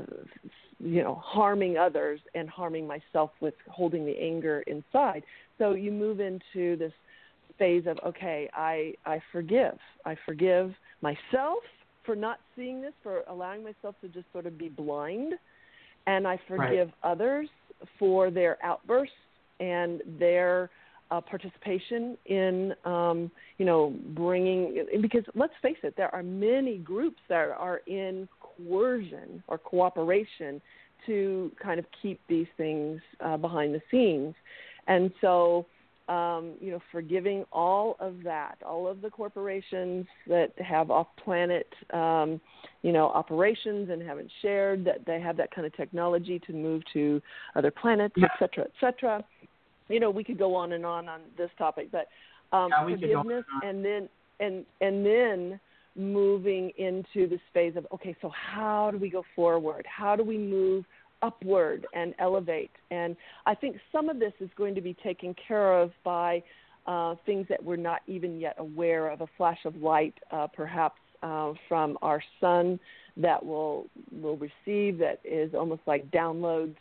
you know, harming others and harming myself with holding the anger inside. So you move into this phase of, okay, I, I forgive. I forgive myself for not seeing this, for allowing myself to just sort of be blind. And I forgive right. others for their outbursts and their Uh, participation in, um, you know, bringing, because let's face it, there are many groups that are in coercion or cooperation to kind of keep these things uh, behind the scenes. And so, um, you know, forgiving all of that, all of the corporations that have off-planet, um, you know, operations and haven't shared, that they have that kind of technology to move to other planets, et cetera, et cetera. You know, we could go on and on on this topic, but um, yeah, forgiveness and then and and then moving into this phase of, okay, so how do we go forward? How do we move upward and elevate? And I think some of this is going to be taken care of by uh, things that we're not even yet aware of, a flash of light, uh, perhaps uh, from our sun that we'll, we'll receive that is almost like downloads.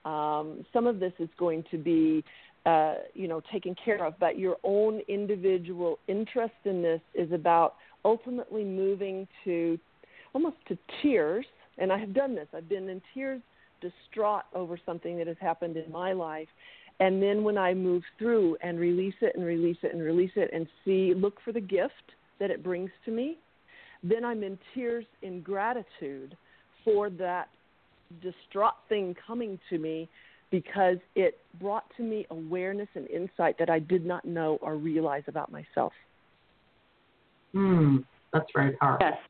Um, some of this is going to be Uh, you know, taken care of, but your own individual interest in this is about ultimately moving to almost to tears. And I have done this. I've been in tears, distraught over something that has happened in my life. And then when I move through and release it and release it and release it and see, look for the gift that it brings to me, then I'm in tears in gratitude for that distraught thing coming to me, because it brought to me awareness and insight that I did not know or realize about myself. Hmm, that's very powerful. Yes.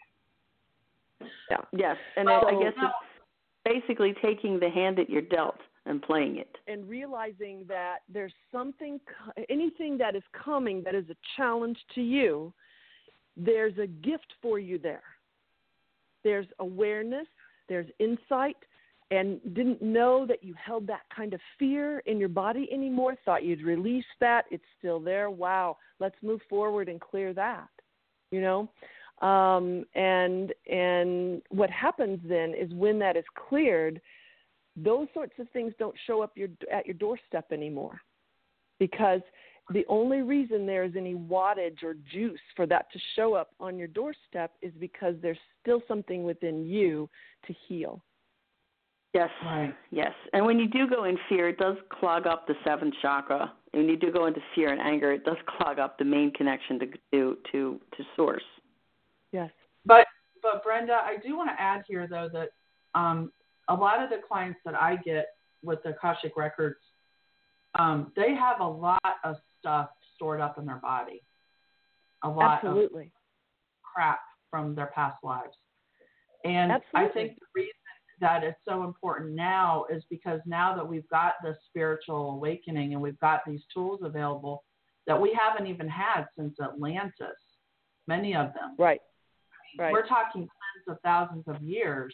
Yeah. Yes, and well, I guess it's basically taking the hand that you're dealt and playing it. And realizing that there's something, anything that is coming that is a challenge to you, there's a gift for you there. There's awareness, there's insight, and didn't know that you held that kind of fear in your body anymore, thought you'd release that, it's still there. Wow, let's move forward and clear that, you know? Um, and and what happens then is when that is cleared, those sorts of things don't show up your, at your doorstep anymore, because the only reason there is any wattage or juice for that to show up on your doorstep is because there's still something within you to heal. Yes, right. yes. And when you do go in fear, it does clog up the seventh chakra. And when you do go into fear and anger, it does clog up the main connection to to to, to source. Yes. But but Brenda, I do want to add here though that um, a lot of the clients that I get with the Akashic Records, um, they have a lot of stuff stored up in their body. A lot Absolutely. of crap from their past lives. And Absolutely. I think the reason that it's so important now is because now that we've got this spiritual awakening and we've got these tools available that we haven't even had since Atlantis, many of them. Right. I mean, right. We're talking tens of thousands of years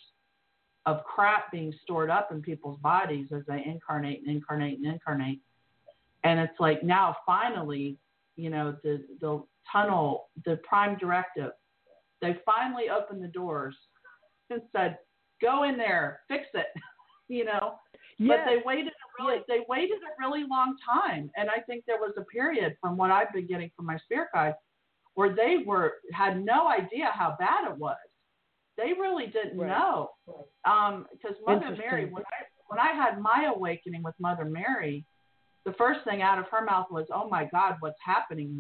of crap being stored up in people's bodies as they incarnate and incarnate and incarnate. And it's like now finally, you know, the, the tunnel, the prime directive, they finally opened the doors and said, go in there, fix it, you know. Yes. But they waited a really, yes. they waited a really long time. And I think there was a period from what I've been getting from my spirit guides where they were, had no idea how bad it was. They really didn't right. know. Um, because Mother Mary, when I, when I had my awakening with Mother Mary, the first thing out of her mouth was, oh my God, what's happening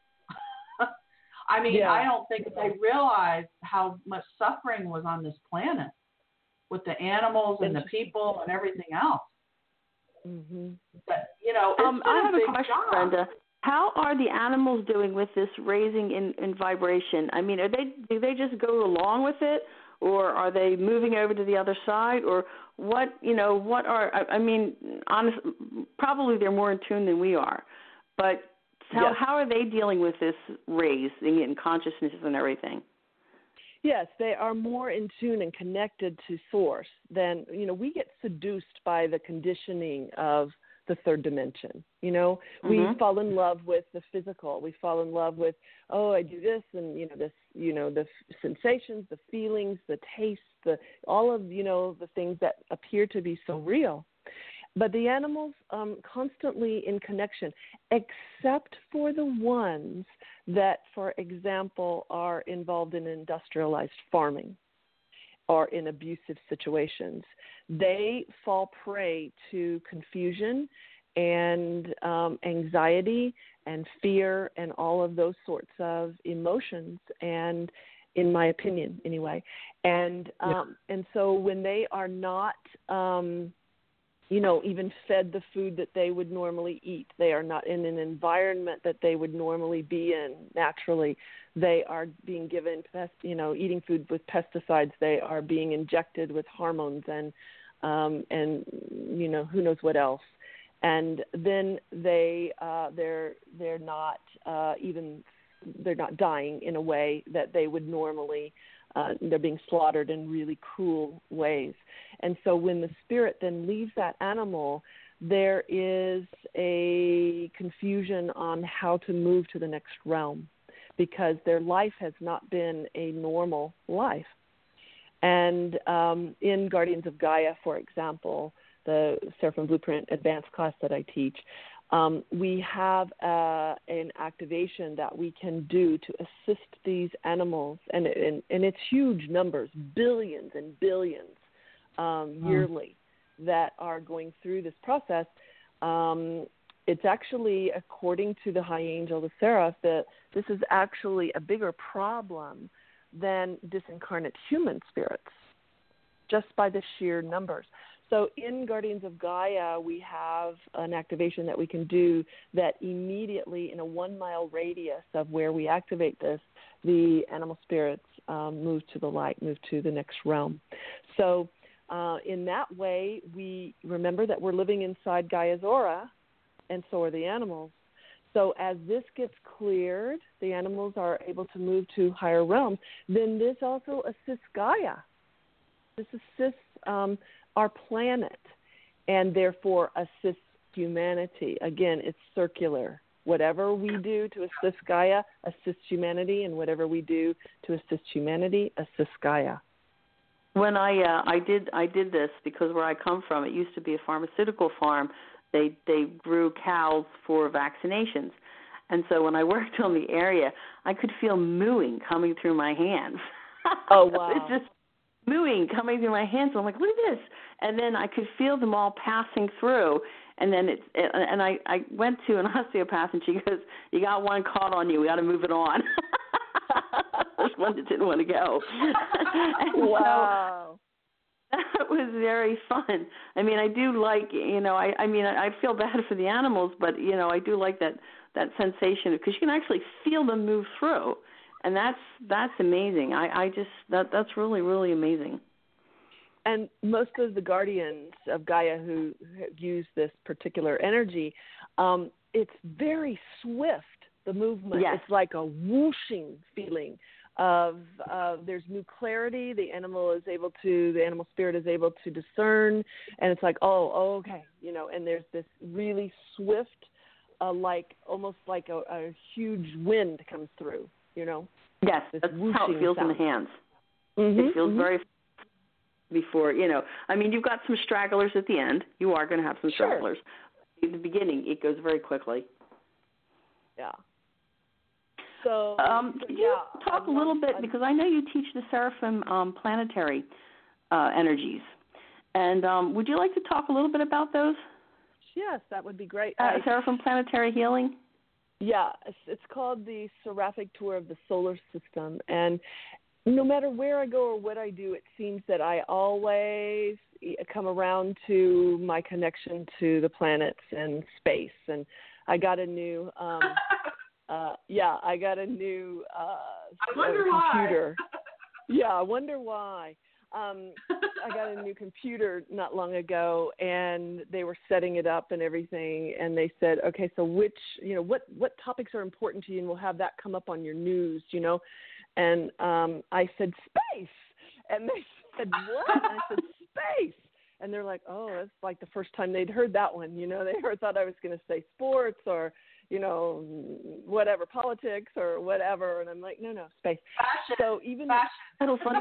here? I mean, yeah. I don't think they realized how much suffering was on this planet with the animals and the people and everything else. Mm-hmm. But, you know, it's um, been I have a, a big question, job. Brenda. How are the animals doing with this raising in, in vibration? I mean, are they do they just go along with it, or are they moving over to the other side, or what? You know, what are? I, I mean, honest, probably they're more in tune than we are, but how yes. how are they dealing with this raising in consciousness and everything? Yes, they are more in tune and connected to source than, you know, we get seduced by the conditioning of the third dimension. You know, mm-hmm. we fall in love with the physical. We fall in love with, oh, I do this, and, you know, this, you know, the sensations, the feelings, the taste, the, all of, you know, the things that appear to be so real. But the animals um, constantly in connection, except for the ones that, for example, are involved in industrialized farming or in abusive situations. They fall prey to confusion and um, anxiety and fear and all of those sorts of emotions, and in my opinion, anyway. And um, yeah. and so when they are not um, you know, even fed the food that they would normally eat. They are not in an environment that they would normally be in naturally. They are being given, you know, eating food with pesticides. They are being injected with hormones and, um, and you know, who knows what else. And then they, uh, they're, they're not uh, even, they're not dying in a way that they would normally. Uh, they're being slaughtered in really cruel ways. And so when the spirit then leaves that animal, there is a confusion on how to move to the next realm because their life has not been a normal life. And um, in Guardians of Gaia, for example, the Seraphim Blueprint advanced class that I teach, Um, we have uh, an activation that we can do to assist these animals, and, and, and it's huge numbers, billions and billions um, mm. yearly that are going through this process. Um, it's actually, according to the High Angel, the Seraph, that this is actually a bigger problem than disincarnate human spirits, just by the sheer numbers. So in Guardians of Gaia, we have an activation that we can do that immediately in a one-mile radius of where we activate this, the animal spirits um, move to the light, move to the next realm. So uh, in that way, we remember that we're living inside Gaia's aura, and so are the animals. So as this gets cleared, the animals are able to move to higher realms. Then this also assists Gaia. This assists um, our planet, and therefore assists humanity. Again, it's circular. Whatever we do to assist Gaia assists humanity, and whatever we do to assist humanity assists Gaia. When I uh, I did I did this because where I come from, it used to be a pharmaceutical farm. They they grew cows for vaccinations, and so when I worked on the area, I could feel mooing coming through my hands. Oh wow! It's just mooing coming through my hands. I'm like, look at this. And then I could feel them all passing through. And then it's, and I, I went to an osteopath, and she goes, you got one caught on you. We got to move it on. There's one that didn't want to go. Wow. That was very fun. I mean, I do like, you know, I, I mean, I feel bad for the animals, but, you know, I do like that, that sensation because you can actually feel them move through. And that's, that's amazing. I, I just, that, that's really, really amazing. And most of the guardians of Gaia who use this particular energy, um, it's very swift, the movement. Yes. It's like a whooshing feeling. Of uh, there's new clarity. The animal is able to, the animal spirit is able to discern, and it's like, oh, oh okay, you know. And there's this really swift, uh, like almost like a, a huge wind comes through, you know. Yes, this that's how it feels sound. in the hands. Mm-hmm, it feels mm-hmm. very before, you know. I mean, you've got some stragglers at the end. You are going to have some Sure. stragglers. In the beginning, it goes very quickly. Yeah. So, um, so could yeah, you talk I a little love, bit, I, because I know you teach the Seraphim um, planetary uh, energies, and um, would you like to talk a little bit about those? Yes, that would be great. Uh, I, Seraphim planetary healing? Yeah, it's, it's called the Seraphic Tour of the Solar System, and no matter where I go or what I do, it seems that I always come around to my connection to the planets and space, and I got a new... Um, Uh, yeah, I got a new uh, I wonder computer. why. Yeah, I wonder why. Um, I got a new computer not long ago, and they were setting it up and everything. And they said, "Okay, so which, you know, what what topics are important to you?" And we'll have that come up on your news, you know. And um, I said space, and they said what? And I said space. And they're like, "Oh, that's like the first time they'd heard that one." You know, they heard, thought I was going to say sports or, you know, whatever, politics or whatever. And I'm like, no, no, space. Fashion. So even Fashion. Little funny.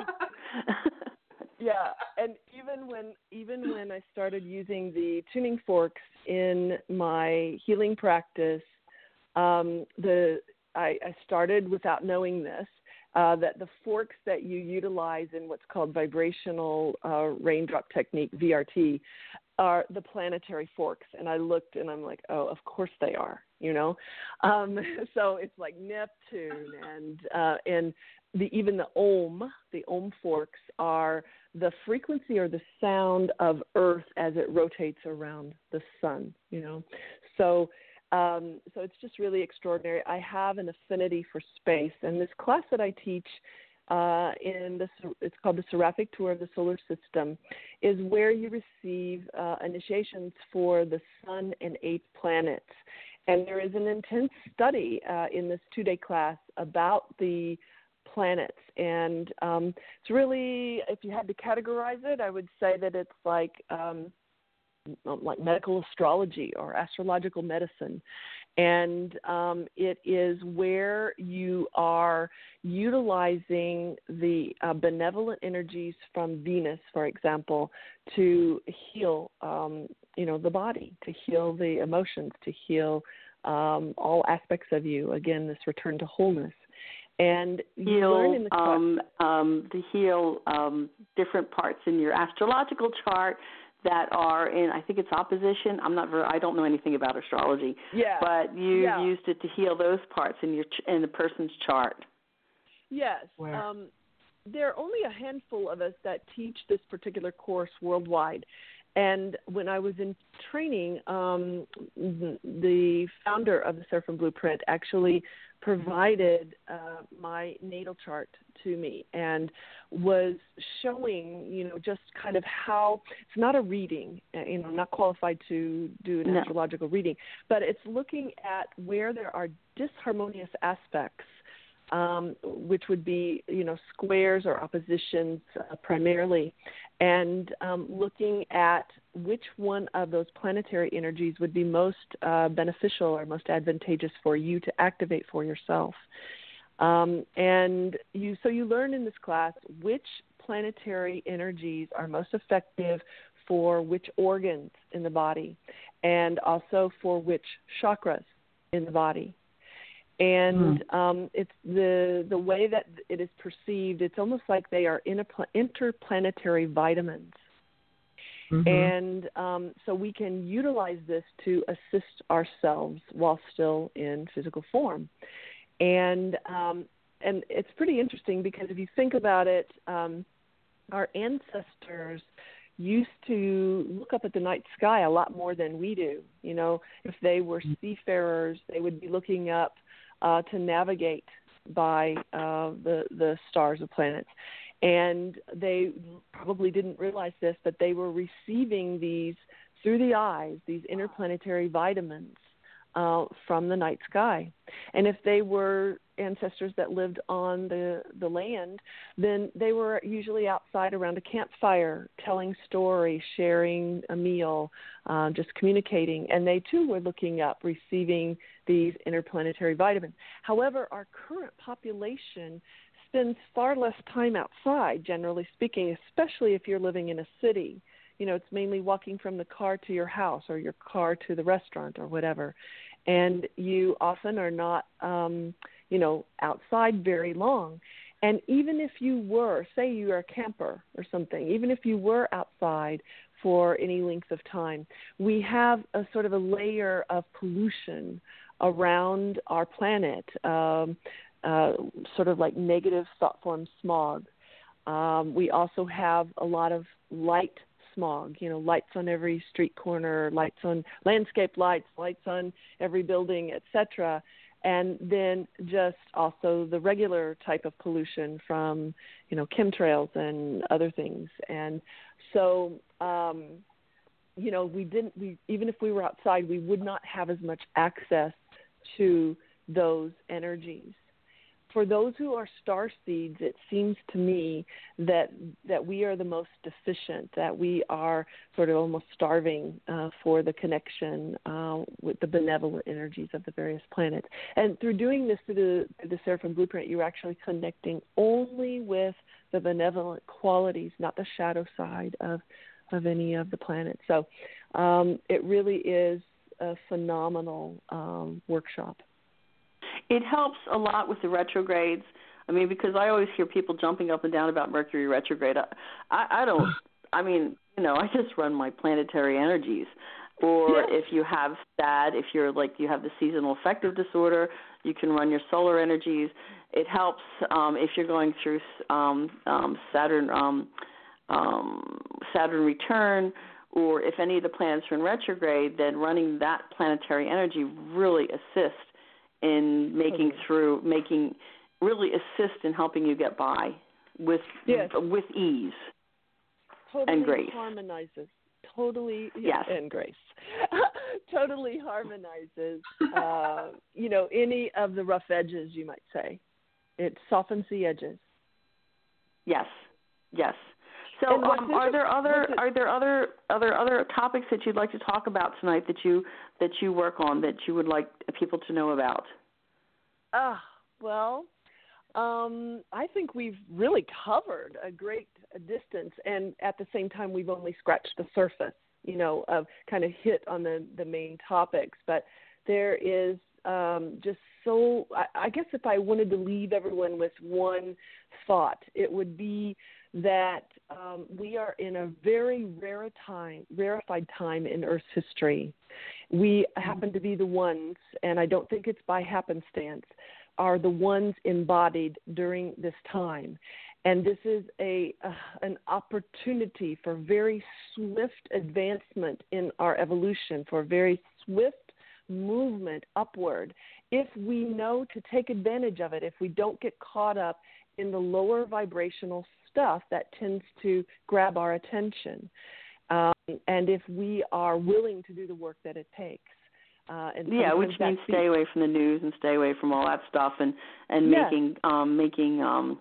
yeah, and even when even when I started using the tuning forks in my healing practice, um, the I, I started without knowing this. Uh, that the forks that you utilize in what's called vibrational uh, raindrop technique, V R T, are the planetary forks. And I looked and I'm like, oh, of course they are, you know. Um, so it's like Neptune and uh, and the even the Om, the Om forks are the frequency or the sound of Earth as it rotates around the sun, you know. So Um, so it's just really extraordinary. I have an affinity for space, and this class that I teach uh, in the it's called the Seraphic Tour of the Solar System, is where you receive uh, initiations for the sun and eight planets. And there is an intense study uh, in this two-day class about the planets, and um, it's really, if you had to categorize it, I would say that it's like um, like medical astrology or astrological medicine. And um, it is where you are utilizing the uh, benevolent energies from Venus, for example, to heal, um, you know, the body, to heal the emotions, to heal um, all aspects of you. Again, this return to wholeness. And you heal, learn in the class. Um, um, to heal um, different parts in your astrological chart that are in, I think it's opposition. I'm not very, I don't know anything about astrology. Yeah. But you yeah. used it to heal those parts in your in the person's chart. Yes. Where? Um, there are only a handful of us that teach this particular course worldwide. And when I was in training, um, the founder of the Seraphim Blueprint actually provided uh, my natal chart to me and was showing, you know, just kind of how it's not a reading, you know, I'm not qualified to do an no. astrological reading, but it's looking at where there are disharmonious aspects, um, which would be, you know, squares or oppositions uh, primarily, and um, looking at which one of those planetary energies would be most uh, beneficial or most advantageous for you to activate for yourself. Um, and you, so you learn in this class which planetary energies are most effective for which organs in the body, and also for which chakras in the body. And hmm. um, it's the the way that it is perceived. It's almost like they are interpla- interplanetary vitamins, Mm-hmm. and um, so we can utilize this to assist ourselves while still in physical form. And um, and it's pretty interesting because if you think about it, um, our ancestors used to look up at the night sky a lot more than we do. You know, if they were seafarers, they would be looking up uh, to navigate by uh, the the stars or planets. And they probably didn't realize this, but they were receiving these through the eyes, these interplanetary vitamins uh, from the night sky. And if they were ancestors that lived on the, the land, then they were usually outside around a campfire, telling stories, sharing a meal, uh, just communicating. And they, too, were looking up, receiving these interplanetary vitamins. However, our current population spends far less time outside, generally speaking, especially if you're living in a city. You know, it's mainly walking from the car to your house or your car to the restaurant or whatever. And you often are not, um, you know, outside very long. And even if you were, say you are a camper or something, even if you were outside for any length of time, we have a sort of a layer of pollution around our planet, um, uh, sort of like negative thought form smog. Um, we also have a lot of light smog, you know, lights on every street corner, lights on landscape lights, lights on every building, et cetera. And then just also the regular type of pollution from, you know, chemtrails and other things. And so, um, you know, we didn't, we, even if we were outside, we would not have as much access to those energies. For those who are star seeds, it seems to me that that we are the most deficient, that we are sort of almost starving uh, for the connection uh, with the benevolent energies of the various planets. And through doing this through the, through the Seraphim Blueprint, you're actually connecting only with the benevolent qualities, not the shadow side of, of any of the planets. So um, it really is a phenomenal um, workshop. It helps a lot with the retrogrades. I mean, because I always hear people jumping up and down about Mercury retrograde. I, I, I don't, I mean, you know, I just run my planetary energies. Or yeah. if you have S A D, if you're like, you have the seasonal affective disorder, you can run your solar energies. It helps um, if you're going through um, um, Saturn, um, um, Saturn return, or if any of the planets are in retrograde, then running that planetary energy really assists in making totally. through, making, really assist in helping you get by with yes. with ease totally and grace. Harmonizes. Totally, yes, and grace. Totally harmonizes, uh, you know, any of the rough edges, you might say. It softens the edges. Yes, yes. So, um, are there other it, are there other other other topics that you'd like to talk about tonight that you that you work on that you would like people to know about? Ah, uh, well, um, I think we've really covered a great distance, and at the same time, we've only scratched the surface. You know, of kind of hit on the the main topics, but there is um, just so. I, I guess if I wanted to leave everyone with one thought, it would be that um, we are in a very rare time, rarefied time in Earth's history. We happen to be the ones, and I don't think it's by happenstance, are the ones embodied during this time. And this is a uh, an opportunity for very swift advancement in our evolution, for very swift movement upward. If we know to take advantage of it, if we don't get caught up in the lower vibrational stuff that tends to grab our attention, um, and if we are willing to do the work that it takes. Uh, and yeah, which means stay away from the news and stay away from all that stuff, and and yes. making um, making um,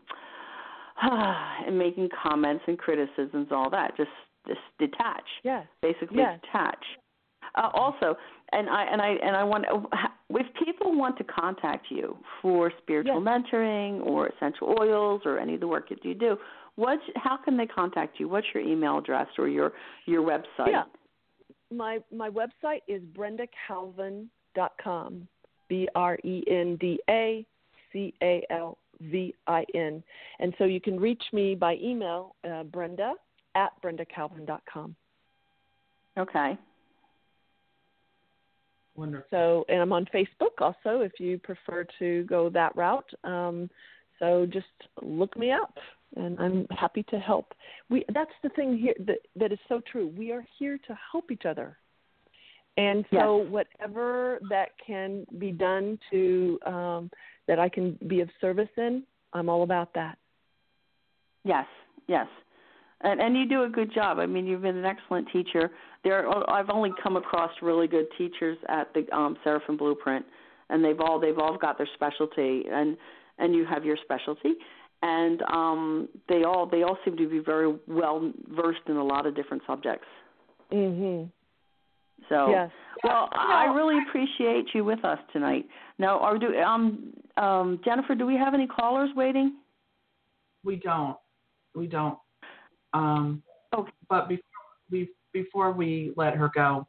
and making comments and criticisms, all that. Just just detach. Yes. Basically, yes. detach. Uh, also, and I and I and I want, if people want to contact you for spiritual yes. mentoring or essential oils or any of the work that you do, what how can they contact you? What's your email address or your your website? Yeah. My my website is brenda calvin dot com, B R E N D A C A L V I N. And so you can reach me by email, uh, Brenda at brenda calvin dot com. Okay. Wonderful. So, and I'm on Facebook also if you prefer to go that route. Um, so just look me up. and I'm happy to help. We that's the thing here that that is so true. We are here to help each other, and so yes. whatever that can be done to um, that I can be of service in, I'm all about that. Yes, yes. And, and you do a good job. I mean, you've been an excellent teacher. There, are, I've only come across really good teachers at the um, Seraphim Blueprint, and they've all they've all got their specialty, and and you have your specialty, and um, they all they all seem to be very well versed in a lot of different subjects. Mhm. So, yes. well, I really appreciate you with us tonight. Now, are do um um Jennifer? Do we have any callers waiting? We don't. We don't. Um, okay. But before we, before we let her go,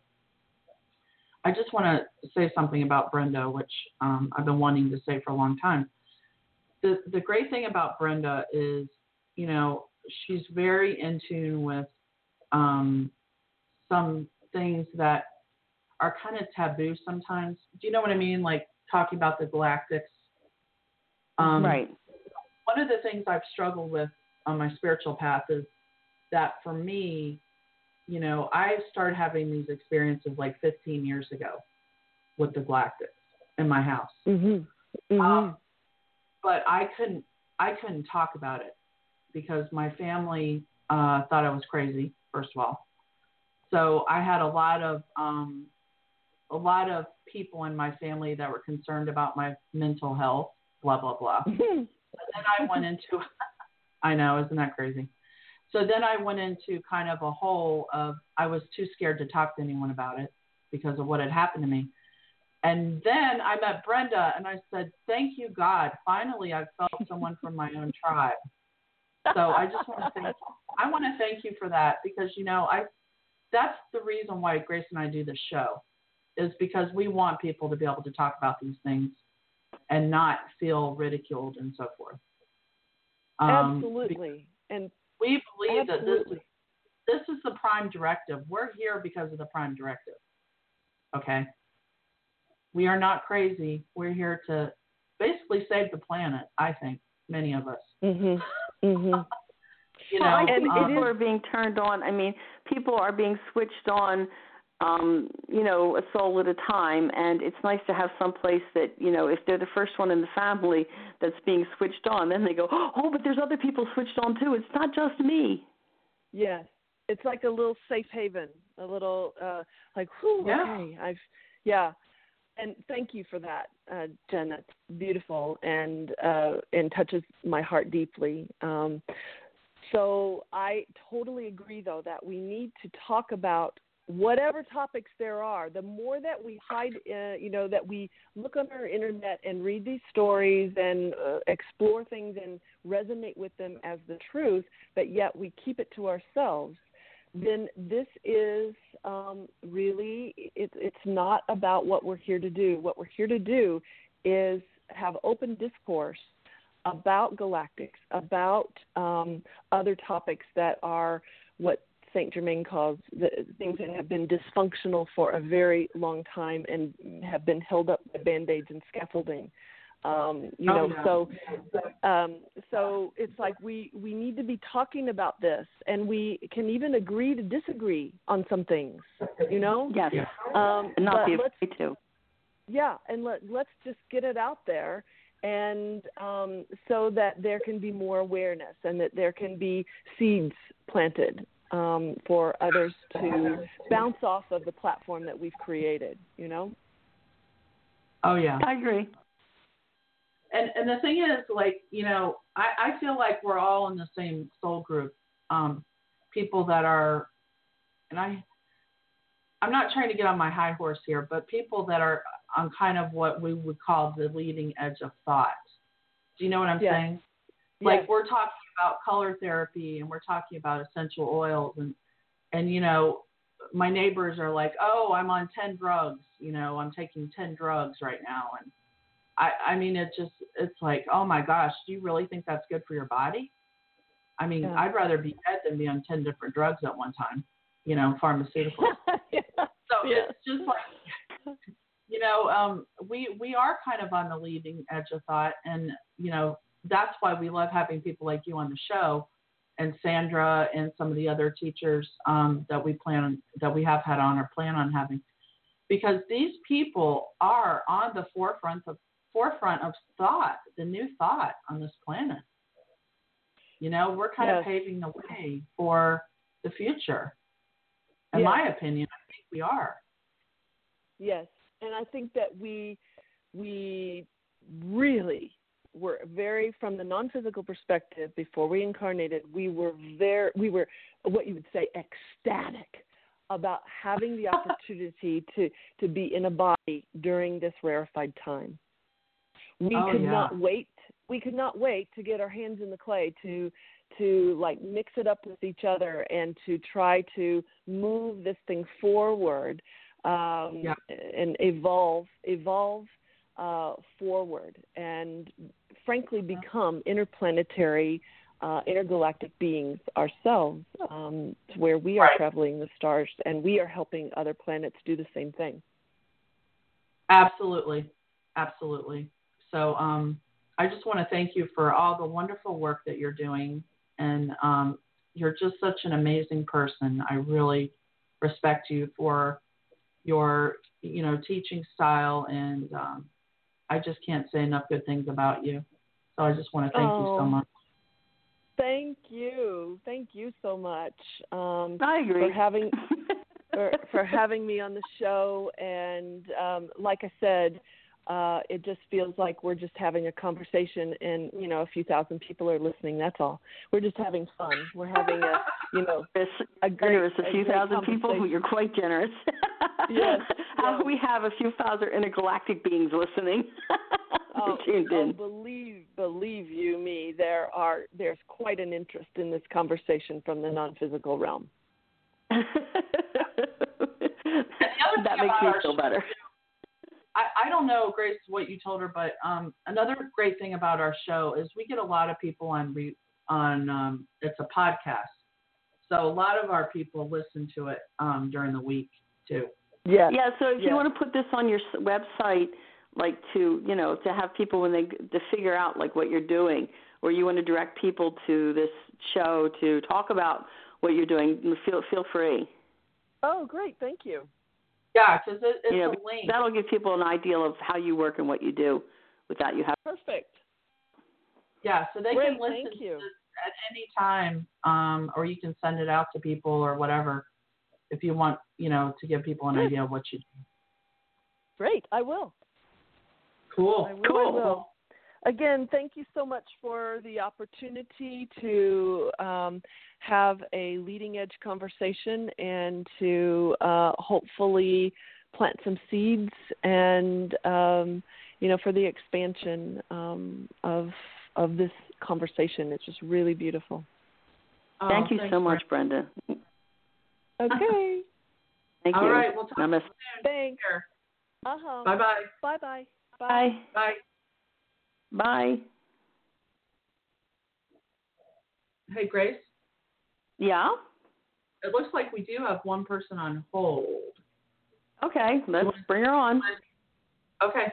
I just want to say something about Brenda, which um, I've been wanting to say for a long time. The the great thing about Brenda is, you know, she's very in tune with um, some things that are kind of taboo sometimes. Do you know what I mean? Like talking about the galactics. Um, right. One of the things I've struggled with on my spiritual path is that for me, you know, I started having these experiences like fifteen years ago with the galactics in my house. Mhm. Mhm. Um, but I couldn't, I couldn't talk about it because my family uh, thought I was crazy, first of all. So I had a lot of, um, a lot of people in my family that were concerned about my mental health, blah, blah, blah. And then I went into, I know, isn't that crazy? So then I went into kind of a hole of, I was too scared to talk to anyone about it because of what had happened to me. And then I met Brenda and I said, thank you, God. Finally, I've felt someone from my own tribe. So I just want to thank, I want to thank you for that because, you know, I, that's the reason why Grace and I do this show is because we want people to be able to talk about these things and not feel ridiculed and so forth. Um, Absolutely. And we believe absolutely. that this is, this is the prime directive. We're here because of the prime directive. Okay. We are not crazy. We're here to basically save the planet, I think, many of us. Mhm. Mhm. You know, well, I think um, people are being turned on. I mean, people are being switched on, um, you know, a soul at a time, and it's nice to have some place that, you know, if they're the first one in the family that's being switched on, then they go, oh, but there's other people switched on too. It's not just me. Yes. It's like a little safe haven, a little uh, like, whew, yeah. okay, I've, yeah. And thank you for that, uh, Jen. That's beautiful and uh, and touches my heart deeply. Um, so I totally agree, though, that we need to talk about whatever topics there are. The more that we hide, uh, you know, that we look on our internet and read these stories and uh, explore things and resonate with them as the truth, but yet we keep it to ourselves, then this is um, really, it, it's not about what we're here to do. What we're here to do is have open discourse about galactics, about um, other topics that are what Saint Germain calls the things that have been dysfunctional for a very long time and have been held up by band-aids and scaffolding. Um, you know, oh, no. so um, so it's like we, we need to be talking about this, and we can even agree to disagree on some things, you know? Yes, um, and not be but afraid to. Yeah, and let, let's just get it out there, and um, so that there can be more awareness and that there can be seeds planted um, for others to bounce off of the platform that we've created, you know? Oh, yeah. I agree. And and the thing is, like, you know, I, I feel like we're all in the same soul group. Um, people that are, and I, I'm not trying to get on my high horse here, but people that are on kind of what we would call the leading edge of thought. Do you know what I'm yes. saying? Like yes. we're talking about color therapy and we're talking about essential oils and, and, you know, my neighbors are like, oh, I'm on ten drugs. You know, I'm taking ten drugs right now. And I, I mean, it just, it's like, oh my gosh, do you really think that's good for your body? I mean, Yeah. I'd rather be dead than be on ten different drugs at one time, you know, pharmaceuticals. yeah. So yeah. it's just like, you know, um, we, we are kind of on the leading edge of thought. And, you know, that's why we love having people like you on the show, and Sandra and some of the other teachers um, that we plan that we have had on or plan on having, because these people are on the forefront of forefront of thought, the new thought on this planet. You know, we're kind yes. of paving the way for the future. In yes. my opinion, I think we are. Yes, and I think that we we really were very, from the non-physical perspective, before we incarnated, we were very, we were what you would say ecstatic about having the opportunity to, to be in a body during this rarefied time. We oh, could yeah. not wait. We could not wait to get our hands in the clay to to like mix it up with each other and to try to move this thing forward um, yeah. and evolve evolve uh, forward and frankly become interplanetary, uh, intergalactic beings ourselves, um, where we are right. traveling the stars and we are helping other planets do the same thing. Absolutely, absolutely. So um, I just want to thank you for all the wonderful work that you're doing, and um, you're just such an amazing person. I really respect you for your, you know, teaching style, and um, I just can't say enough good things about you. So I just want to thank oh, you so much. Thank you, thank you so much. Um, I agree for having for, for having me on the show, and um, like I said. Uh, it just feels like we're just having a conversation and, you know, a few thousand people are listening. That's all. We're just having fun. We're having a, you know, a great, generous, a few a great thousand people. You're quite generous. Yes. How yes. we have a few thousand intergalactic beings listening. Oh, tuned in. oh, believe, believe you me, there are, there's quite an interest in this conversation from the non-physical realm. And the other that thing makes about me our feel show, better. I, I don't know, Grace, what you told her, but um, another great thing about our show is we get a lot of people on, re, on um, it's a podcast. So a lot of our people listen to it um, during the week, too. Yeah. Yeah, so if yeah. you want to put this on your website, like to, you know, to have people when they, to figure out like what you're doing, or you want to direct people to this show to talk about what you're doing, feel feel free. Oh, great. Thank you. Yeah, because it, it's you know, a link. That'll give people an idea of how you work and what you do without you having. Perfect. Yeah, so they Great, can listen thank to you. this at any time, um, or you can send it out to people or whatever if you want, you know, to give people an Good. idea of what you do. Great. I will. Cool. I will. Cool. I will. Again, thank you so much for the opportunity to um, have a leading edge conversation and to uh, hopefully plant some seeds and, um, you know, for the expansion um, of of this conversation. It's just really beautiful. Oh, Thank you thanks, so much, Brenda. Okay. Thank All you. right, we'll talk Namaste. soon. Thanks. Here. Uh-huh. Bye-bye. Bye-bye. Bye. Bye. Bye. Hey, Grace. Yeah? It looks like we do have one person on hold. Okay, let's bring her on. Okay.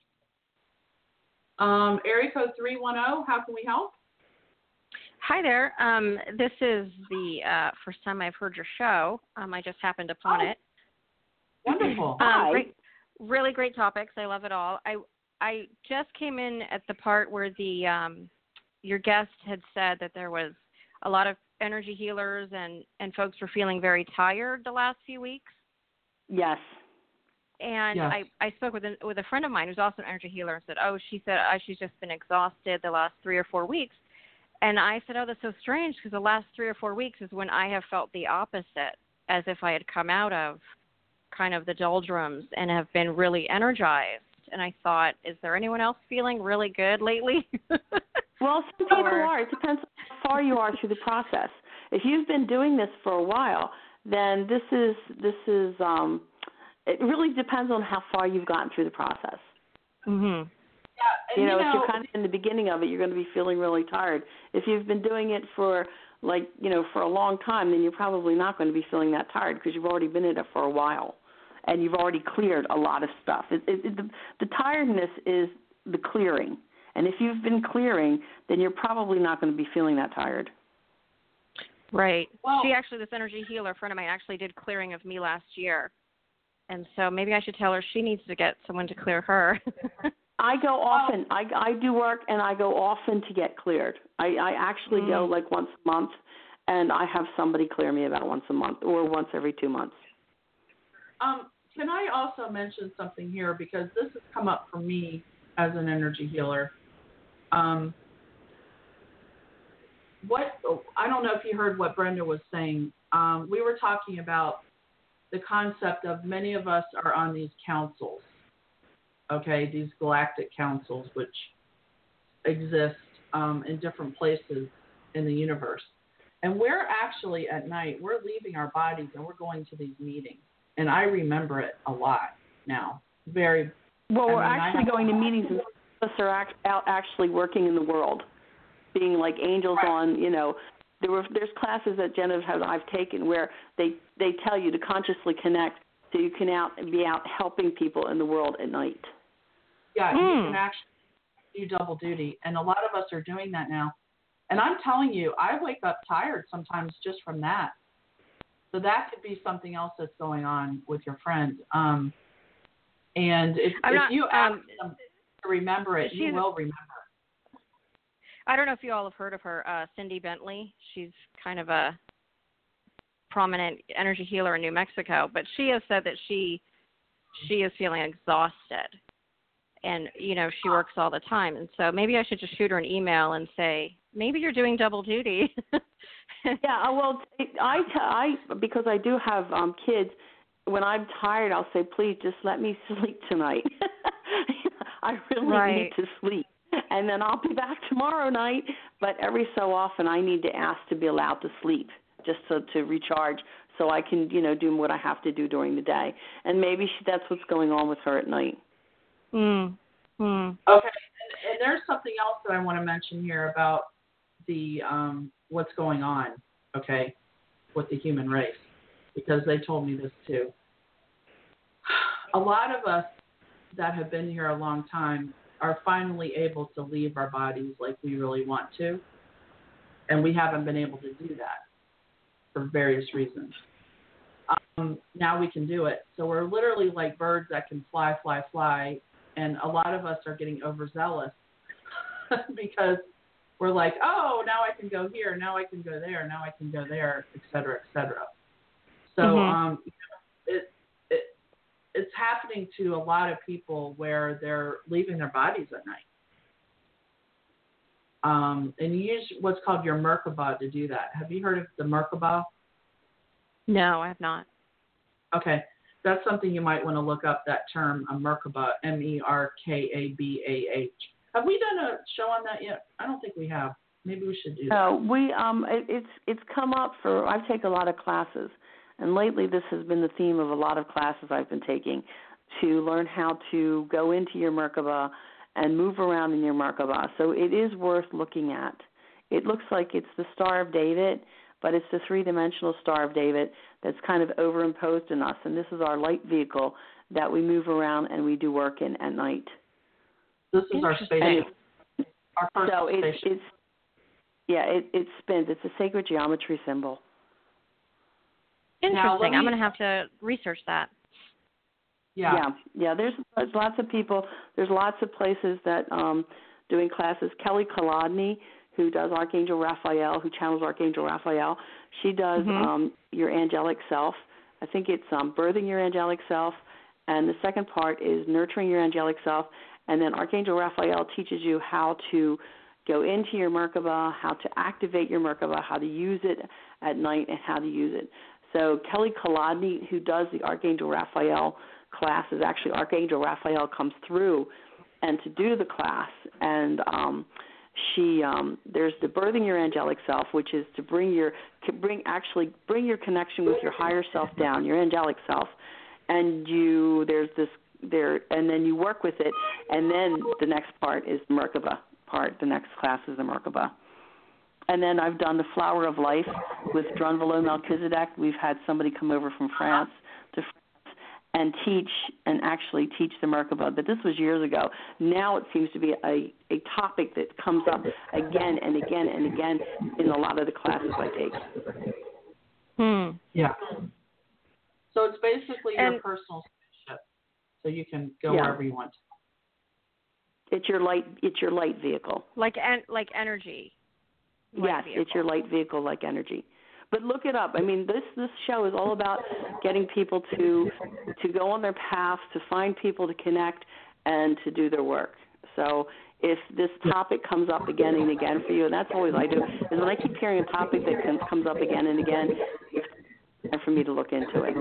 Um, area code three one zero, how can we help? Hi there. Um, this is the uh, first time I've heard your show. Um, I just happened upon Oh, it. Wonderful. Um, Hi. great, really great topics. I love it all. I I just came in at the part where the um, your guest had said that there was a lot of energy healers and, and folks were feeling very tired the last few weeks. Yes. And Yes. I, I spoke with a, with a friend of mine who's also an energy healer and said, oh, she said uh, she's just been exhausted the last three or four weeks. And I said, oh, that's so strange because the last three or four weeks is when I have felt the opposite, as if I had come out of kind of the doldrums and have been really energized. And I thought, is there anyone else feeling really good lately? Well, some people Or- are. It depends on how far you are through the process. If you've been doing this for a while, then this is this is um, it really depends on how far you've gotten through the process. Mm-hmm. Yeah, and You know, you if you're kind of in the beginning of it, you're going to be feeling really tired. If you've been doing it for like you know for a long time, then you're probably not going to be feeling that tired because you've already been in it for a while, and you've already cleared a lot of stuff. It, it, it, the, the tiredness is the clearing, And if you've been clearing, then you're probably not going to be feeling that tired. Right. Well, she actually, this energy healer friend of mine actually did clearing of me last year. And so maybe I should tell her she needs to get someone to clear her. I go often. I, I do work, and I go often to get cleared. I, I actually mm. go like once a month, and I have somebody clear me about once a month or once every two months. Um, can I also mention something here, because this has come up for me as an energy healer. Um, what I don't know if you heard what Brenda was saying. Um, we were talking about the concept of many of us are on these councils, okay, these galactic councils, which exist um, in different places in the universe. And we're actually at night, we're leaving our bodies and we're going to these meetings. And I remember it a lot now. Very well. We're I mean, actually going to meetings, and some of us are act, out actually working in the world, being like angels right. on. You know, there were there's classes that Jenna has I've taken where they they tell you to consciously connect, so you can out be out helping people in the world at night. Yeah, mm. you can actually do double duty, and a lot of us are doing that now. And I'm telling you, I wake up tired sometimes just from that. So that could be something else that's going on with your friend. Um, and if, if not, you ask um, them to remember it, you will remember it. I don't know if you all have heard of her, uh, Cindy Bentley. She's kind of a prominent energy healer in New Mexico, but she has said that she she is feeling exhausted. And, you know, she works all the time. And so maybe I should just shoot her an email and say, maybe you're doing double duty. Yeah, well, I, I, because I do have um, kids, when I'm tired, I'll say, please just let me sleep tonight. I really right. need to sleep. And then I'll be back tomorrow night. But every so often I need to ask to be allowed to sleep just so, to recharge so I can, you know, do what I have to do during the day. And maybe she, that's what's going on with her at night. Mm. Mm. Okay, and, and there's something else that I want to mention here about the um, what's going on, okay, with the human race, because they told me this too. A lot of us that have been here a long time are finally able to leave our bodies like we really want to, and we haven't been able to do that for various reasons. Um, now we can do it. So we're literally like birds that can fly, fly, fly. And a lot of us are getting overzealous because we're like, oh, now I can go here, now I can go there, now I can go there, et cetera, et cetera. So mm-hmm. um, you know, it, it, it's happening to a lot of people where they're leaving their bodies at night. Um, and you use what's called your Merkaba to do that. Have you heard of the Merkaba? No, I have not. Okay. That's something you might want to look up, that term, a Merkaba, M E R K A B A H. Have we done a show on that yet? I don't think we have. Maybe we should do that. No, we um, it, it's it's come up for. I've taken a lot of classes, and lately this has been the theme of a lot of classes I've been taking, to learn how to go into your Merkaba and move around in your Merkaba. So it is worth looking at. It looks like it's the Star of David, but it's the three-dimensional Star of David that's kind of overimposed in us, and this is our light vehicle that we move around and we do work in at night. This is our spaceship. Our first so it's, spaceship. it's yeah, it, it spins. It's a sacred geometry symbol. Interesting. Me, I'm going to have to research that. Yeah, yeah, yeah. There's, there's lots of people. There's lots of places that um, doing classes. Kelly Kolodny, who does Archangel Raphael, who channels Archangel Raphael. She does mm-hmm. um, your angelic self. I think it's um, birthing your angelic self, and the second part is nurturing your angelic self. And then Archangel Raphael teaches you how to go into your Merkaba, how to activate your Merkaba, how to use it at night, and how to use it. So Kelly Kolodny, who does the Archangel Raphael class, is actually Archangel Raphael comes through and to do the class, and um, She um, there's the birthing your angelic self, which is to bring your bring actually bring your connection with your higher self down, your angelic self, and you there's this there and then you work with it, and then the next part is the Merkaba part. The next class is the Merkaba, and then I've done the Flower of Life with Drunvalo Melchizedek. We've had somebody come over from France to France, and teach and actually teach the Merkaba. But this was years ago. Now it seems to be a, a topic that comes up again and again and again in a lot of the classes I take. Hmm. Yeah. So it's basically And, your personal spaceship, so you can go Yeah. wherever you want to. It's your light. It's your light vehicle. like en- like energy. Light Yes, vehicle. it's your light vehicle like energy. But look it up. I mean, this this show is all about getting people to to go on their path, to find people to connect, and to do their work. So if this topic comes up again and again for you, and that's always I do, is when I keep hearing a topic that comes comes up again and again, and for me to look into it.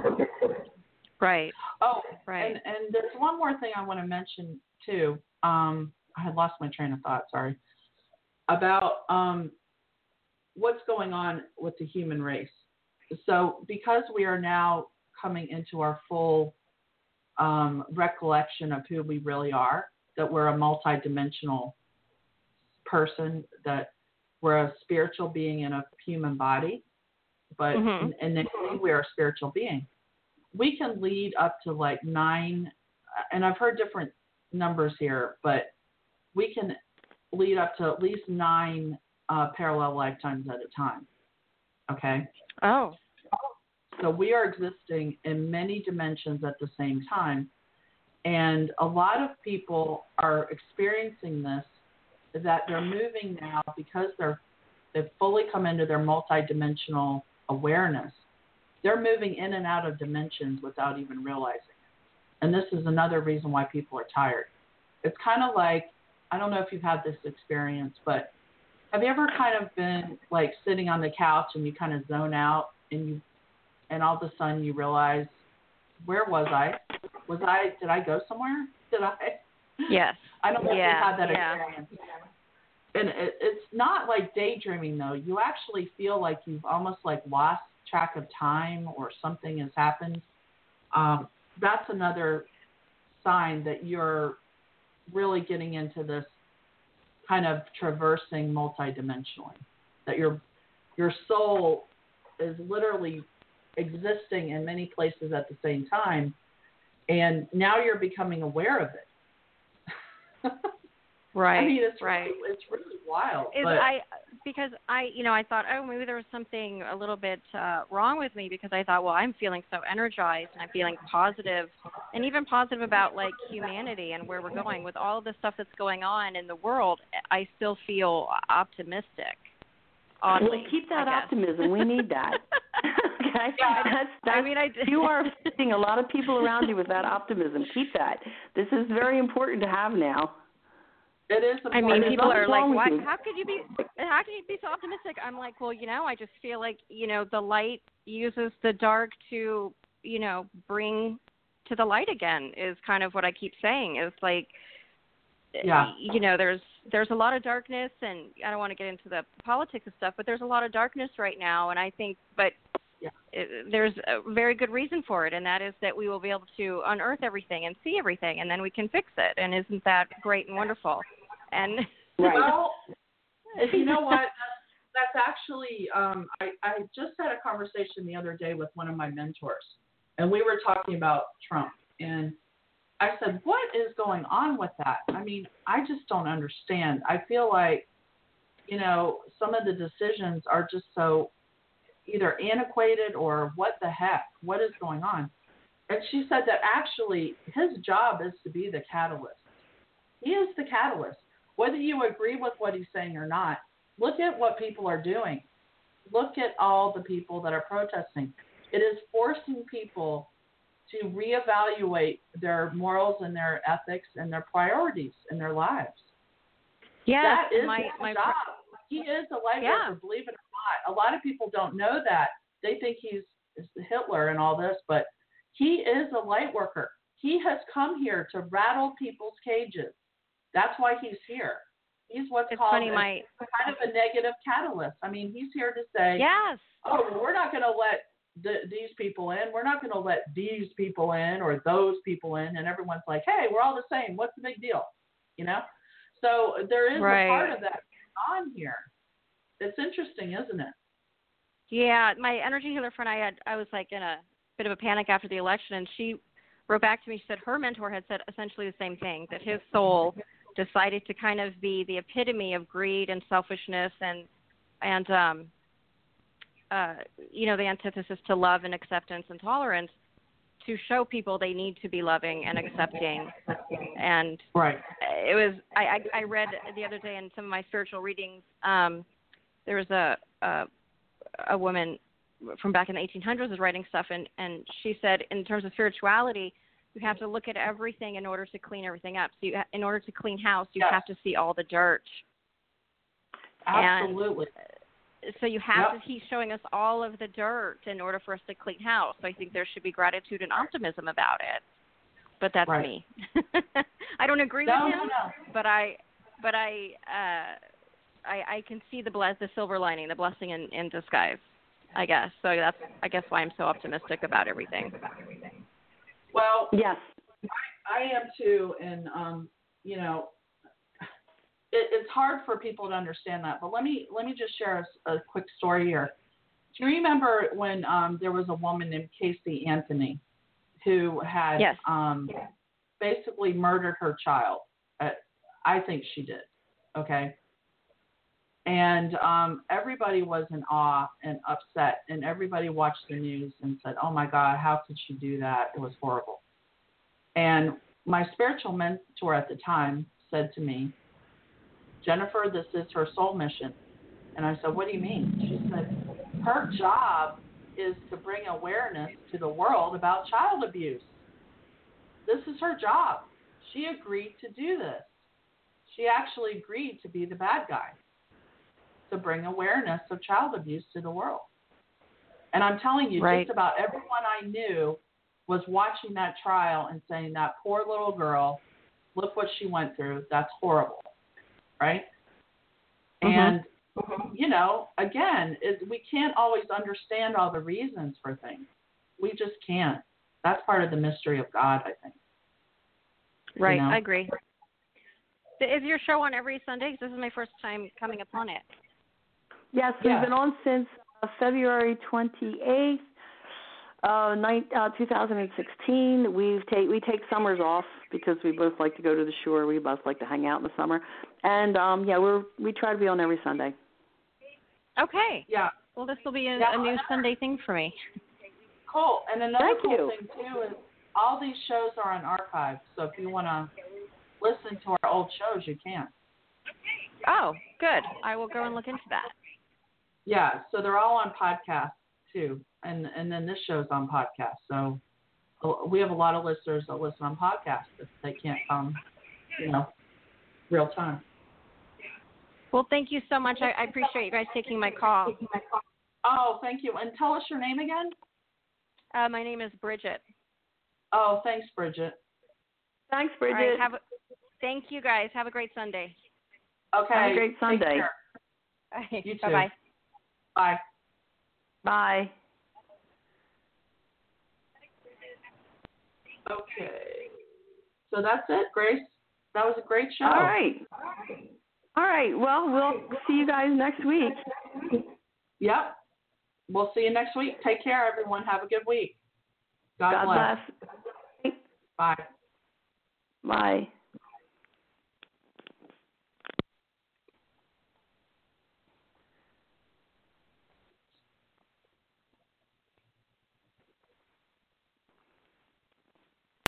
Right. Oh, Right. and, and there's one more thing I want to mention, too. Um, I had lost my train of thought, sorry. About um, what's going on with the human race. So because we are now coming into our full um, recollection of who we really are, that we're a multidimensional person, that we're a spiritual being in a human body, but Mhm. innately we're a spiritual being. We can lead up to like nine, and I've heard different numbers here, but we can lead up to at least nine uh, parallel lifetimes at a time. Okay? Oh. So we are existing in many dimensions at the same time. And a lot of people are experiencing this, that they're moving now because they're, they've fully come into their multidimensional awareness. They're moving in and out of dimensions without even realizing it. And this is another reason why people are tired. It's kind of like, I don't know if you've had this experience, but have you ever kind of been like sitting on the couch and you kind of zone out and you, and all of a sudden you realize, where was I? Was I, did I go somewhere? Did I? Yes. I don't know if Yeah, you've had that yeah. experience. And it, it's not like daydreaming though. You actually feel like you've almost like lost track of time or something has happened. Um, that's another sign that you're really getting into this kind of traversing multidimensionally, that your your soul is literally existing in many places at the same time, and now you're becoming aware of it. Right. I mean, it's right. really, it's really wild. Is but I because I you know I thought, oh, maybe there was something a little bit uh, wrong with me, because I thought, well, I'm feeling so energized and I'm feeling positive, and even positive about like humanity and where we're going with all of the stuff that's going on in the world. I still feel optimistic. Oddly, Well, keep that I guess. optimism. We need that. Okay, Yeah. that's, that's, I mean, I you are seeing a lot of people around you with that optimism. Keep that. This is very important to have now. it is I important. mean, There's people are nothing like, wrong with "Why? you. How could you be? How can you be so optimistic?" I'm like, well, you know, I just feel like, you know, the light uses the dark to, you know, bring to the light again. Is kind of what I keep saying. Is like, Yeah. you know, there's there's a lot of darkness, and I don't want to get into the politics and stuff, but there's a lot of darkness right now, and I think, but Yeah. it, there's a very good reason for it, and that is that we will be able to unearth everything and see everything, and then we can fix it. And isn't that great and wonderful? And Right. Well, you know what? That's, that's actually, um, I, I just had a conversation the other day with one of my mentors, and we were talking about Trump. And I said, what is going on with that? I mean, I just don't understand. I feel like, you know, some of the decisions are just so either antiquated or what the heck, what is going on? And she said that actually his job is to be the catalyst. He is the catalyst. Whether you agree with what he's saying or not, look at what people are doing. Look at all the people that are protesting. It is forcing people to reevaluate their morals and their ethics and their priorities in their lives. yes, That is my his my job. He is a light Yeah. worker, believe it or not. A lot of people don't know that. They think he's Hitler and all this, but he is a light worker. He has come here to rattle people's cages. That's why he's here. He's what's it's called funny, a, my kind of a negative catalyst. I mean, he's here to say, yes. oh, well, we're not going to let the, these people in. We're not going to let these people in or those people in. And everyone's like, hey, we're all the same. What's the big deal? You know? So there is Right. a part of that on here. It's interesting, isn't it? Yeah, my energy healer friend, I had, I was like in a bit of a panic after the election, and she wrote back to me. She said her mentor had said essentially the same thing, that his soul decided to kind of be the epitome of greed and selfishness and and um, uh, you know, the antithesis to love and acceptance and tolerance, to show people they need to be loving and accepting. And right. it was I, I, I read the other day in some of my spiritual readings, um, there was a, a a woman from back in the eighteen hundreds was writing stuff, and, and she said in terms of spirituality, you have to look at everything in order to clean everything up. So you, in order to clean house, you yes. have to see all the dirt. Absolutely. And so you have yep. to, he's showing us all of the dirt in order for us to clean house. So I think there should be gratitude and optimism about it. But that's right. me. I don't agree no, with him, no, no. but I, but I, uh, I, I can see the bless, the silver lining, the blessing in, in disguise, I guess. So that's, I guess, why I'm so optimistic about everything. Well, yes, I, I am too, and um, you know, it, it's hard for people to understand that. But let me let me just share a, a quick story here. Do you remember when um, there was a woman named Casey Anthony who had yes. um, basically murdered her child? Uh, I think she did. Okay. And um, everybody was in awe and upset, and everybody watched the news and said, oh, my God, how could she do that? It was horrible. And my spiritual mentor at the time said to me, Jennifer, this is her soul mission. And I said, what do you mean? She said, her job is to bring awareness to the world about child abuse. This is her job. She agreed to do this. She actually agreed to be the bad guy, to bring awareness of child abuse to the world. And I'm telling you, right. just about everyone I knew was watching that trial and saying, that poor little girl, look what she went through. That's horrible, right? Mm-hmm. And, you know, again, it, we can't always understand all the reasons for things. We just can't. That's part of the mystery of God, I think. Right, you know? I agree. Is your show on every Sunday? Because this is my first time coming upon it. Yes, we've yeah. been on since uh, February twenty-eighth, uh, night, uh, two thousand sixteen. We've take we take summers off because we both like to go to the shore. We both like to hang out in the summer, and um, yeah, we're we try to be on every Sunday. Okay. Yeah. Well, this will be a, yeah. a new Sunday thing for me. Cool. And another Thank cool you. thing too is all these shows are on archive. So if you want to listen to our old shows, you can. Oh, good. I will go and look into that. Yeah, so they're all on podcast too, and and then this show's on podcast. So we have a lot of listeners that listen on podcast if they can't come, you know, real time. Well, thank you so much. I, I appreciate you guys taking my call. Oh, thank you. And tell us your name again. Uh, my name is Bridget. Oh, thanks, Bridget. Thanks, Bridget. All right, have a, thank you, guys. Have a great Sunday. Okay. Have a great Sunday. You too. Bye-bye. Bye. Bye. Okay. So that's it, Grace. That was a great show. All right. All right. Well, we'll see you guys next week. Yep. We'll see you next week. Take care, everyone. Have a good week. God, God bless. bless. Bye. Bye.